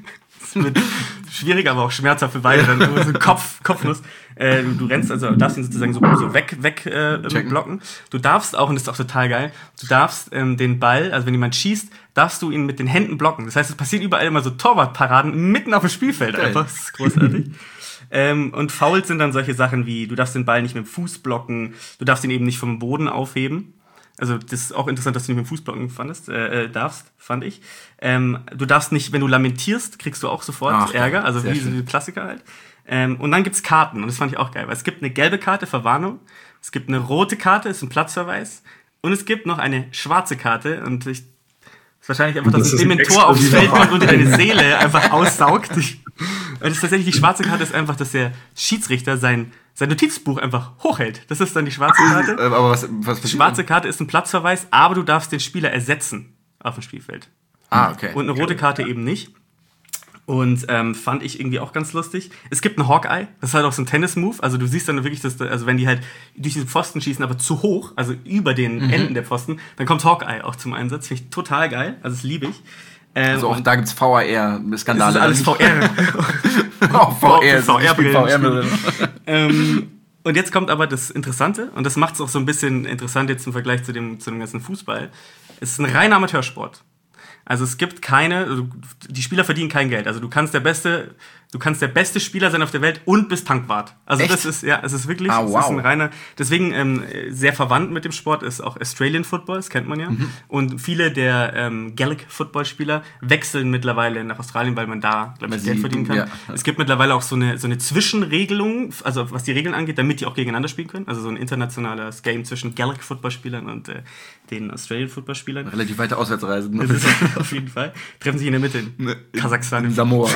Mit, schwierig, aber auch schmerzhaft für beide. Dann so Kopf, Kopfnuss. Äh, du, du rennst, also darfst ihn sozusagen so, so weg, weg äh, blocken. Du darfst auch, und das ist auch total geil, du darfst ähm, den Ball, also wenn jemand schießt, darfst du ihn mit den Händen blocken. Das heißt, es passieren überall immer so Torwartparaden mitten auf dem Spielfeld. Geil. Einfach, das ist großartig. ähm, und Fouls sind dann solche Sachen wie, du darfst den Ball nicht mit dem Fuß blocken, du darfst ihn eben nicht vom Boden aufheben. Also das ist auch interessant, dass du nicht mit dem Fußblocken fandest, äh, äh, darfst, fand ich. Ähm, du darfst nicht, wenn du lamentierst, kriegst du auch sofort Ach, Ärger, also wie so die Klassiker halt. Ähm, und dann gibt's Karten, und das fand ich auch geil, weil es gibt eine gelbe Karte, Verwarnung, es gibt eine rote Karte, ist ein Platzverweis, und es gibt noch eine schwarze Karte, und ich, ist wahrscheinlich einfach, dass das Dementor aufs Feld kommt und deine Seele einfach aussaugt. Ich, und das ist tatsächlich, die schwarze Karte ist einfach, dass der Schiedsrichter sein sein Notizbuch einfach hochhält. Das ist dann die schwarze Karte. Äh, aber was, was die schwarze Karte ist ein Platzverweis, aber du darfst den Spieler ersetzen auf dem Spielfeld. Ah, okay. Und eine rote Karte eben nicht. Und ähm, fand ich irgendwie auch ganz lustig. Es gibt einen Hawkeye, das ist halt auch so ein Tennis-Move. Also du siehst dann wirklich, dass, also wenn die halt durch diese Pfosten schießen, aber zu hoch, also über den mhm. Enden der Pfosten, dann kommt Hawkeye auch zum Einsatz. Finde ich total geil, also das liebe ich. Ähm, Also auch da gibt es V R R-Skandale. Das ist alles V R. Auch V R, V R-Brillen. V R ähm, und jetzt kommt aber das Interessante, und das macht es auch so ein bisschen interessant jetzt im Vergleich zu dem, zu dem ganzen Fußball. Es ist ein reiner Amateursport. Also es gibt keine, also die Spieler verdienen kein Geld. Also du kannst der beste, du kannst der beste Spieler sein auf der Welt und bist Tankwart. Also Echt? das ist, ja, es ist wirklich, ah, es wow. ist ein reiner, deswegen ähm, sehr verwandt mit dem Sport ist auch Australian Football, das kennt man ja. Mhm. Und viele der ähm, Gaelic Football-Spieler wechseln mittlerweile nach Australien, weil man da, glaube ich, Geld verdienen kann. Ja. Es gibt mittlerweile auch so eine, so eine Zwischenregelung, also was die Regeln angeht, damit die auch gegeneinander spielen können. Also so ein internationales Game zwischen Gaelic Football-Spielern und äh, den Australian Football-Spielern. Relativ weite Auswärtsreisen. Das ist auf jeden Fall. Treffen sich in der Mitte in Kasachstan. In Samoa.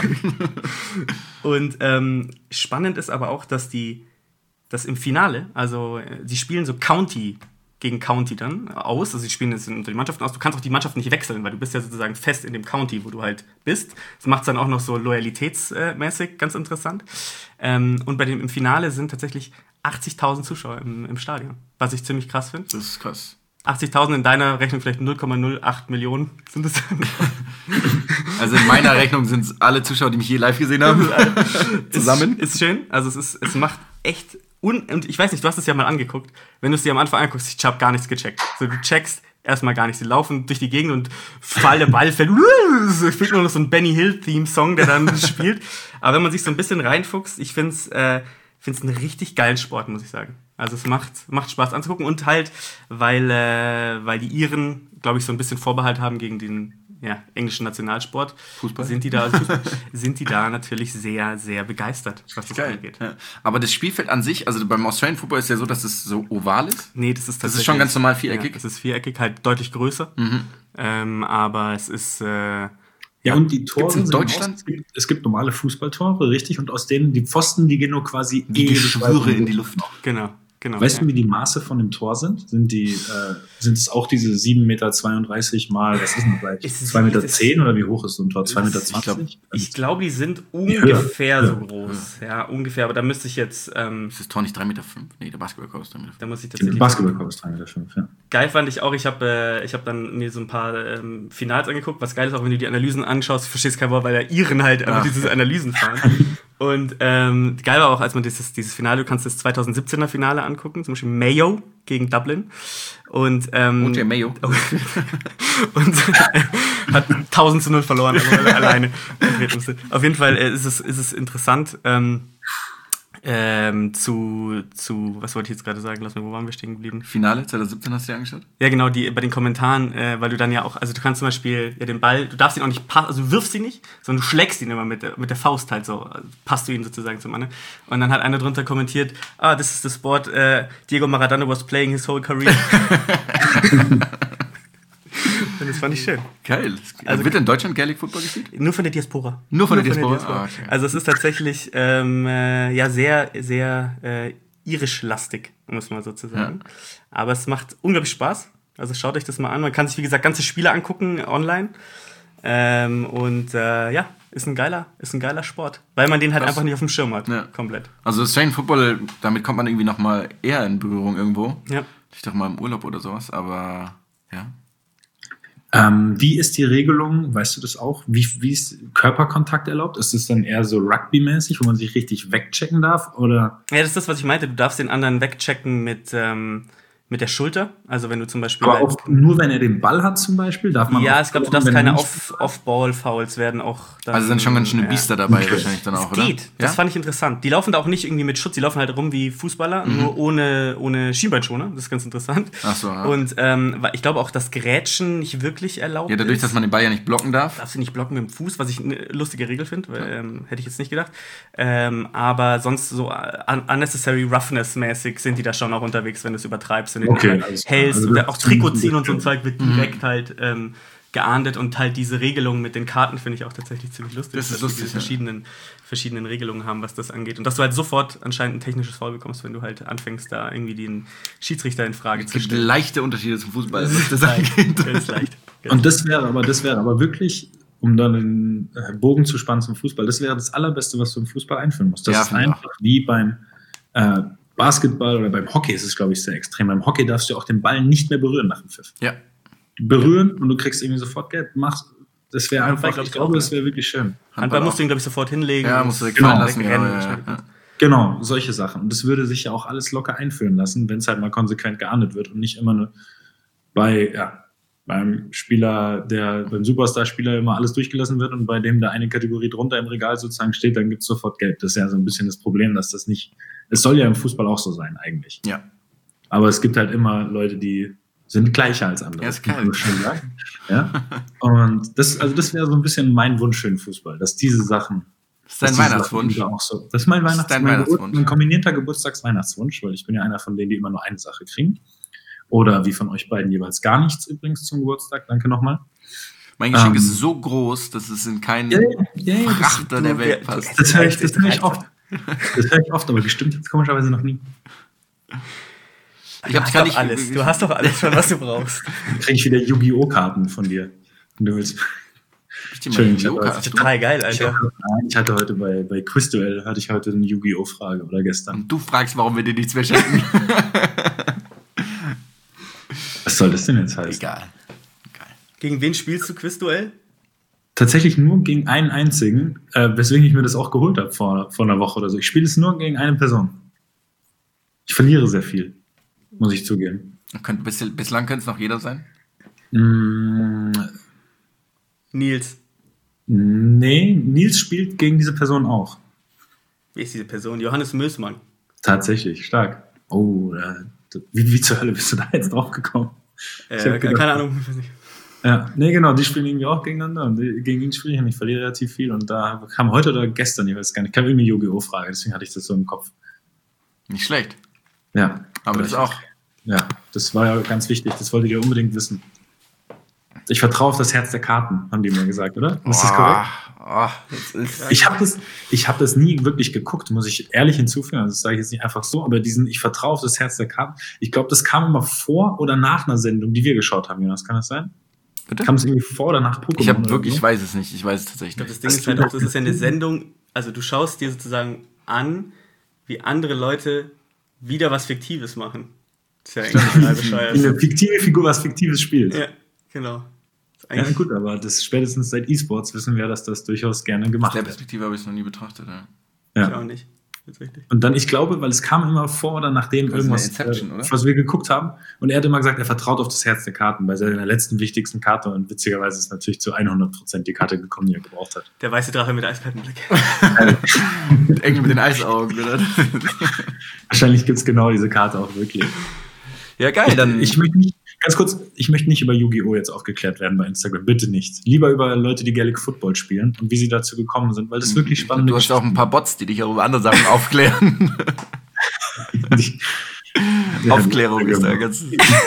Und ähm, spannend ist aber auch, dass die, dass im Finale, also sie spielen so County gegen County dann aus, also sie spielen jetzt unter die Mannschaften aus, du kannst auch die Mannschaft nicht wechseln, weil du bist ja sozusagen fest in dem County, wo du halt bist. Das macht es dann auch noch so loyalitätsmäßig ganz interessant. Ähm, und bei dem im Finale sind tatsächlich achtzigtausend Zuschauer im, im Stadion, was ich ziemlich krass finde. Das ist krass. achtzigtausend in deiner Rechnung vielleicht null Komma null acht Millionen sind es dann. Also in meiner Rechnung sind es alle Zuschauer, die mich je live gesehen haben. Zusammen. Ist, ist schön. Also es ist, es macht echt un und ich weiß nicht, du hast es ja mal angeguckt. Wenn du es dir am Anfang anguckst, ich habe gar nichts gecheckt. So, du checkst erstmal gar nichts. Sie laufen durch die Gegend und Fall der Ball fällt. Es fehlt nur noch so ein Benny Hill-Theme-Song, der dann spielt. Aber wenn man sich so ein bisschen reinfuchst, ich finde es äh, find's einen richtig geilen Sport, muss ich sagen. Also es macht, macht Spaß anzugucken und halt, weil, äh, weil die Iren, glaube ich, so ein bisschen Vorbehalt haben gegen den ja, englischen Nationalsport. Fußball. Sind die da, also Fußball, sind die da natürlich sehr, sehr begeistert, was das Geil. angeht. Ja. Aber das Spielfeld an sich, also beim Australian Football ist ja so, dass es so oval ist. Nee, das ist tatsächlich... Das ist schon ganz normal viereckig. Ja, es ist viereckig, halt deutlich größer. Mhm. Ähm, aber es ist... Äh, Ja, und die Tore in Deutschland? Aus, es, gibt, es gibt normale Fußballtore, richtig? Und aus denen, die Pfosten, die gehen nur quasi wie Geschwüre in die Luft. Genau, genau. Weißt ja. du, wie die Maße von dem Tor sind? Sind die, äh, sind es auch diese sieben Komma zweiunddreißig Meter mal, was ist denn das? zwei Komma zehn Meter oder wie hoch ist so ein Tor? zwei Komma zwanzig Meter? Ich glaube, die sind ungefähr ja. so groß. Ja. ja, ungefähr. Aber da müsste ich jetzt... Ähm, ist das Tor nicht drei Komma fünf Meter? Nee, der Basketballkorb ist drei Komma fünf Meter. Da muss ich tatsächlich... Der Basketballkorb ist drei Komma fünf Meter, ja. Geil fand ich auch, ich habe äh, ich hab dann mir so ein paar ähm, Finals angeguckt. Was geil ist, auch wenn du die Analysen anschaust, du verstehst kein Wort, weil der Iren halt einfach diese Analysen fahren. Und ähm, geil war auch, als man dieses, dieses Finale, du kannst das zweitausendsiebzehner Finale angucken, zum Beispiel Mayo gegen Dublin. Und, ähm, und der Mayo. und hat tausend zu null verloren, aber alleine. Auf jeden Fall äh, ist, es, ist es interessant, ähm, Ähm, zu, zu, was wollte ich jetzt gerade sagen? Lass mal, wo waren wir stehen geblieben? Finale zweitausendsiebzehn hast du dir angeschaut? Ja, genau, die, bei den Kommentaren, äh, weil du dann ja auch, also du kannst zum Beispiel ja den Ball, du darfst ihn auch nicht passen, also du wirfst ihn nicht, sondern du schlägst ihn immer mit der, mit der Faust halt so, also passt du ihn sozusagen zum anderen. Und dann hat einer drunter kommentiert, ah, this is the sport, uh, Diego Maradona was playing his whole career. Und das fand ich schön. Geil. Also wird in Deutschland Gaelic Football gespielt? Nur von der Diaspora. Nur von, Nur der, von Diaspora? der Diaspora. Ah, okay. Also es ist tatsächlich ähm, äh, ja sehr, sehr äh, irisch-lastig, muss man sozusagen. Ja. Aber es macht unglaublich Spaß. Also schaut euch das mal an. Man kann sich, wie gesagt, ganze Spiele angucken online. Ähm, und äh, ja, ist ein geiler, ist ein geiler Sport. Weil man den halt Krass. einfach nicht auf dem Schirm hat. Ja. Komplett. Also Australian Football, damit kommt man irgendwie noch mal eher in Berührung irgendwo. Ja. Ich dachte mal im Urlaub oder sowas, aber ja. Ähm, wie ist die Regelung, weißt du das auch? Wie, wie ist Körperkontakt erlaubt? Ist es dann eher so Rugby-mäßig, wo man sich richtig wegchecken darf? Oder? Ja, das ist das, was ich meinte. Du darfst den anderen wegchecken mit, ähm, mit der Schulter. Also wenn du zum Beispiel... Aber auch nur, wenn er den Ball hat zum Beispiel? Darf man ja, ich glaube, du darfst keine Off- Off-Ball-Fouls werden auch... Dann, also sind schon ganz schöne ja. Biester dabei okay. wahrscheinlich dann auch, das oder? Geht. Das ja? fand ich interessant. Die laufen da auch nicht irgendwie mit Schutz, die laufen halt rum wie Fußballer, mhm. nur ohne, ohne Schienbeinschoner. Das ist ganz interessant. Ach so, ja. Und ähm, ich glaube auch, dass Grätschen nicht wirklich erlaubt ist. Ja, dadurch, ist. dass man den Ball ja nicht blocken darf. Darfst du nicht blocken mit dem Fuß, was ich eine lustige Regel finde, weil, ähm, hätte ich jetzt nicht gedacht. Ähm, aber sonst so un- unnecessary roughness-mäßig sind die da schon auch unterwegs, wenn du es übertreibst. Wenn du okay, den hältst also oder auch Trikot ziehen und so ein Zeug wird mhm. direkt halt ähm, geahndet und halt diese Regelung mit den Karten finde ich auch tatsächlich ziemlich lustig. Das ist dass lustig, wir diese ja. verschiedenen, verschiedenen Regelungen haben, was das angeht. Und dass du halt sofort anscheinend ein technisches Foul bekommst, wenn du halt anfängst, da irgendwie den Schiedsrichter in Frage es zu gibt stellen. leichte Unterschiede zum Fußball, was das leicht, angeht. ganz leicht. Und das wäre aber, das wäre aber wirklich, um dann einen Bogen zu spannen zum Fußball, das wäre das Allerbeste, was du im Fußball einführen musst. Das ja, ist einfach auch. Wie beim äh, Basketball oder beim Hockey ist es, glaube ich, sehr extrem. Beim Hockey darfst du auch den Ball nicht mehr berühren nach dem Pfiff. Ja. Berühren und du kriegst irgendwie sofort Geld. Machst, Das wäre einfach, ich, ich glaube, das wäre wirklich schön. Handball musst du ihn, glaube ich, sofort hinlegen. Ja, musst du genau, fallen lassen. Genau, ja, ja. Genau, solche Sachen. Und das würde sich ja auch alles locker einführen lassen, wenn es halt mal konsequent geahndet wird und nicht immer nur bei, ja, beim Spieler, der, beim Superstar-Spieler immer alles durchgelassen wird und bei dem da eine Kategorie drunter im Regal sozusagen steht, dann gibt es sofort Gelb. Das ist ja so ein bisschen das Problem, dass das nicht, es soll ja im Fußball auch so sein eigentlich. Ja. Aber es gibt halt immer Leute, die sind gleicher als andere. Ja, ist kalt. Schon sagen. Ja? Und das, also das wäre so ein bisschen mein Wunsch für den Fußball, dass diese Sachen. Das ist dein Weihnachtswunsch. Auch so, das ist mein Weihnachtswunsch. Das ist dein Weihnachtswunsch. Mein kombinierter Geburtstagsweihnachtswunsch, weil ich bin ja einer von denen, die immer nur eine Sache kriegen. Oder wie von euch beiden jeweils gar nichts übrigens zum Geburtstag. Danke nochmal. Mein Geschenk ähm, ist so groß, dass es in keinen ja, ja, ja, Frachter das, der du, Welt ja, passt. Das höre ich, das hör ich oft. Das höre ich oft, aber gestimmt jetzt komischerweise noch nie. Ich hab's gar nicht alles. Du hast doch alles schon, was du brauchst. Dann kriege ich wieder Yu-Gi-Oh! Karten von dir. Wenn du willst. Entschuldigung, ich hatte, total geil, Alter. Ich hatte, ich hatte heute bei, bei Quizduell hatte ich heute eine Yu-Gi-Oh! Frage oder gestern. Und du fragst, warum wir dir nichts mehr schenken. Was soll das denn jetzt heißen? Egal. Egal. Gegen wen spielst du Quizduell? Tatsächlich nur gegen einen einzigen, äh, weswegen ich mir das auch geholt habe vor, vor einer Woche oder so. Ich spiele es nur gegen eine Person. Ich verliere sehr viel, muss ich zugeben. Könnt, bis, bislang könnte es noch jeder sein? Mm, Nils. Nee, Nils spielt gegen diese Person auch. Wie ist diese Person? Johannes Mößmann. Tatsächlich, stark. Oh, äh, wie, wie zur Hölle bist du da jetzt drauf gekommen? Äh, gedacht, keine Ahnung, ich weiß nicht. Ja, nee, genau, die spielen irgendwie auch gegeneinander und die, gegen ihn spiele ich und ich verliere relativ viel und da kam heute oder gestern, ich weiß gar nicht, kam irgendwie eine Yu-Gi-Oh! Frage, deswegen hatte ich das so im Kopf. Nicht schlecht. Ja. Aber das auch. Ja, das war ja ganz wichtig, das wolltet ihr unbedingt wissen. Ich vertraue auf das Herz der Karten, haben die mir gesagt, oder? Ist das korrekt? Oh, das ist Ich habe das, ich hab das nie wirklich geguckt, muss ich ehrlich hinzufügen. Also das sage ich jetzt nicht einfach so, aber diesen Ich vertraue auf das Herz der Karten, ich glaube, das kam immer vor oder nach einer Sendung, die wir geschaut haben, Jonas, kann das sein? Bitte? Kam es irgendwie vor oder nach Pokémon? Ich habe wirklich, so? ich weiß es nicht, ich weiß es tatsächlich Ich glaube, das nicht. Ding ist halt auch, das ist ja eine Sendung, also du schaust dir sozusagen an, wie andere Leute wieder was Fiktives machen. Das ist ja eigentlich total bescheuert. Wie eine fiktive Figur was Fiktives spielt. Ja, genau. Ja gut, aber das spätestens seit E-Sports wissen wir, dass das durchaus gerne gemacht Aus der wird. Perspektive habe ich es noch nie betrachtet. Ja. Ja. Ich auch nicht. Tatsächlich. Und dann, ich glaube, weil es kam immer vor oder nachdem Das ist irgendwas, eine Inception, äh, oder? was wir geguckt haben. Und er hat immer gesagt, er vertraut auf das Herz der Karten bei seiner letzten wichtigsten Karte. Und witzigerweise ist natürlich zu hundert Prozent die Karte gekommen, die er gebraucht hat. Der weiße Drache mit Eiskaltenblick. Engel mit den Eisaugen, oder? Wahrscheinlich gibt es genau diese Karte auch wirklich. Ja, geil, dann. Ich möchte nicht, ganz kurz, ich möchte nicht über Yu-Gi-Oh! Jetzt aufgeklärt werden bei Instagram. Bitte nicht. Lieber über Leute, die Gaelic Football spielen und wie sie dazu gekommen sind, weil das wirklich spannend ist. Du hast auch ein paar Bots, die dich auch über andere Sachen aufklären. Aufklärung ist da ganz.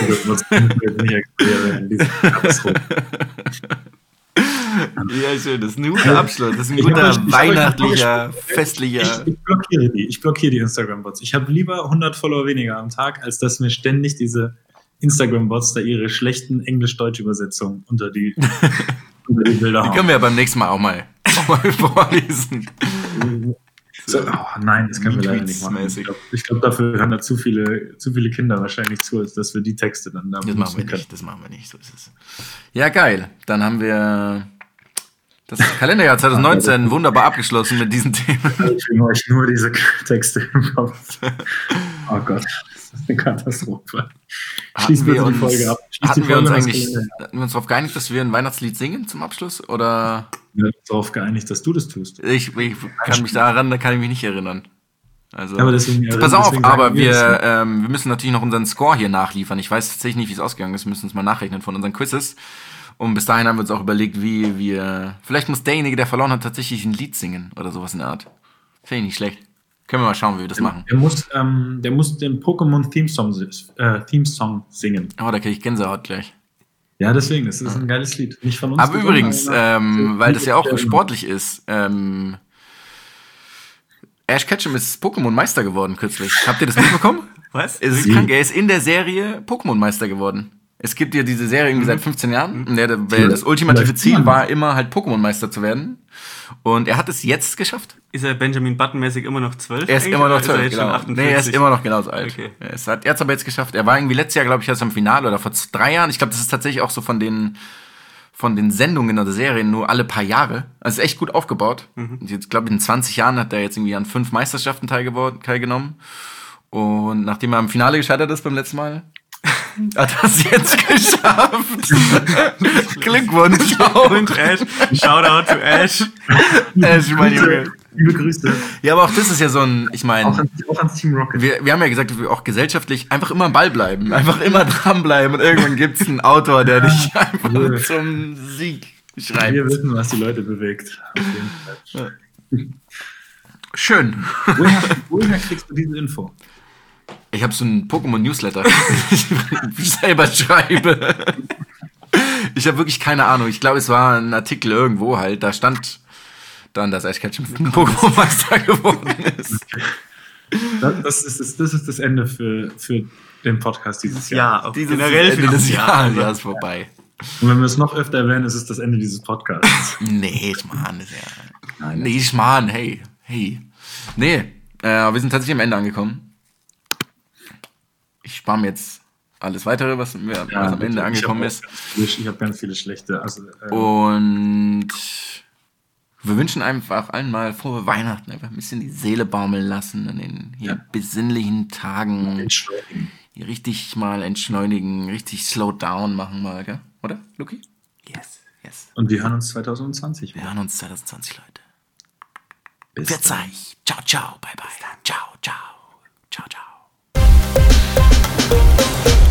Ja, schön. Das ist ein guter Abschluss. Das ist ein guter ich weihnachtlicher, ich, festlicher. Ich, ich blockiere die. Ich blockiere die Instagram-Bots. Ich habe lieber hundert Follower weniger am Tag, als dass mir ständig diese Instagram-Bots da ihre schlechten Englisch-Deutsch-Übersetzungen unter die, unter die Bilder Die hauen. können wir beim nächsten Mal auch mal, auch mal vorlesen. So, oh nein, das können wir leider nicht machen. Ich glaube, glaub, dafür hören da zu viele, zu viele Kinder wahrscheinlich zu, als dass wir die Texte dann da Das machen wir nicht, das machen wir nicht, so ist es. Ja, geil. Dann haben wir das Kalenderjahr zwanzig neunzehn wunderbar abgeschlossen mit diesen Themen. Ich will euch nur diese Texte im Kopf. Oh Gott, das ist eine Katastrophe. Hatten wir uns, Folge ab. hatten wir uns eigentlich hatten wir uns darauf geeinigt, dass wir ein Weihnachtslied singen zum Abschluss? Oder? Wir haben uns darauf geeinigt, dass du das tust. Ich, ich kann mich daran, da kann ich mich nicht erinnern. Also, aber deswegen, pass auf, deswegen aber wir, wir, ähm, wir müssen natürlich noch unseren Score hier nachliefern. Ich weiß tatsächlich nicht, wie es ausgegangen ist. Wir müssen uns mal nachrechnen von unseren Quizzes. Und bis dahin haben wir uns auch überlegt, wie wir. Vielleicht muss derjenige, der verloren hat, tatsächlich ein Lied singen oder sowas in der Art. Finde ich nicht schlecht. Können wir mal schauen, wie wir das machen. Der muss, ähm, der muss den Pokémon Theme Song, äh, Theme Song singen. Oh, da kriege ich Gänsehaut gleich. Ja, deswegen, das ist ein geiles Lied. Nicht von uns. Aber gesungen, übrigens, aber ähm, so weil das ja auch der- sportlich ist, ähm, Ash Ketchum ist Pokémon-Meister geworden kürzlich. Habt ihr das mitbekommen? Was? Es ist krank, er ist in der Serie Pokémon-Meister geworden. Es gibt ja diese Serie irgendwie seit fünfzehn Jahren. Und der, weil das ultimative Ziel war immer halt Pokémon-Meister zu werden. Und er hat es jetzt geschafft. Ist er Benjamin Button-mäßig immer noch zwölf? Er ist eigentlich, immer noch oder ist er zwölf, jetzt schon genau. achtundvierzig? Nee, er ist immer noch genauso alt. Okay. Er ist, hat, er hat es aber jetzt geschafft. Er war irgendwie letztes Jahr, glaube ich, erst am Finale oder vor drei Jahren. Ich glaube, das ist tatsächlich auch so von den von den Sendungen oder Serien nur alle paar Jahre. Also echt gut aufgebaut. Mhm. Und jetzt, glaube ich, in zwanzig Jahren hat er jetzt irgendwie an fünf Meisterschaften teilgewor- teilgenommen. Und nachdem er im Finale gescheitert ist beim letzten Mal, hat er es jetzt geschafft. Glückwunsch. Und Ash. Shoutout to Ash. Ash, mein Junge. Liebe Grüße. Ja, aber auch das ist ja so ein, ich meine, Auch, ans- auch ans Team Rocket. wir, wir haben ja gesagt, dass wir auch gesellschaftlich einfach immer am Ball bleiben. Einfach immer dranbleiben. Und irgendwann gibt es einen Autor, der dich einfach Ja. zum Sieg Wir schreibt. wissen, was die Leute bewegt. Auf jeden Fall. Schön. Woher, woher kriegst du diese Info? Ich habe so einen Pokémon-Newsletter, ich selber schreibe. Ich habe wirklich keine Ahnung. Ich glaube, es war ein Artikel irgendwo halt. Da stand dann, dass Ash Ketchum ein Pokémon-Meister geworden ist. Das, das, ist, das ist das Ende für, für den Podcast dieses Jahr. Ja, auch Dieses generell Ende für des dieses Jahres Jahr. ja, ist vorbei. Und wenn wir es noch öfter erwähnen, ist es das Ende dieses Podcasts. Nee, Schmarrn. Ist ja, Nein, nee, Schmarrn. Hey, hey. Nee, äh, wir sind tatsächlich am Ende angekommen. Ich spare mir jetzt alles Weitere, was, mir, was am Ende bitte. angekommen ich ist. hab auch ganz viele- Ich habe ganz viele schlechte. Also, äh, Und wir wünschen einfach allen mal frohe Weihnachten. Einfach ein bisschen die Seele baumeln lassen in den hier Ja. besinnlichen Tagen. entschuldigen. Hier richtig mal entschleunigen, richtig slow down machen mal, gell? Oder, Luki? Yes, yes. Und wir hören uns zwanzig zwanzig Wir wieder. hören uns zwanzig zwanzig, Leute. Bis Wird's dann. euch. Ciao, ciao. Bye, bye. Ciao, ciao. Ciao, ciao.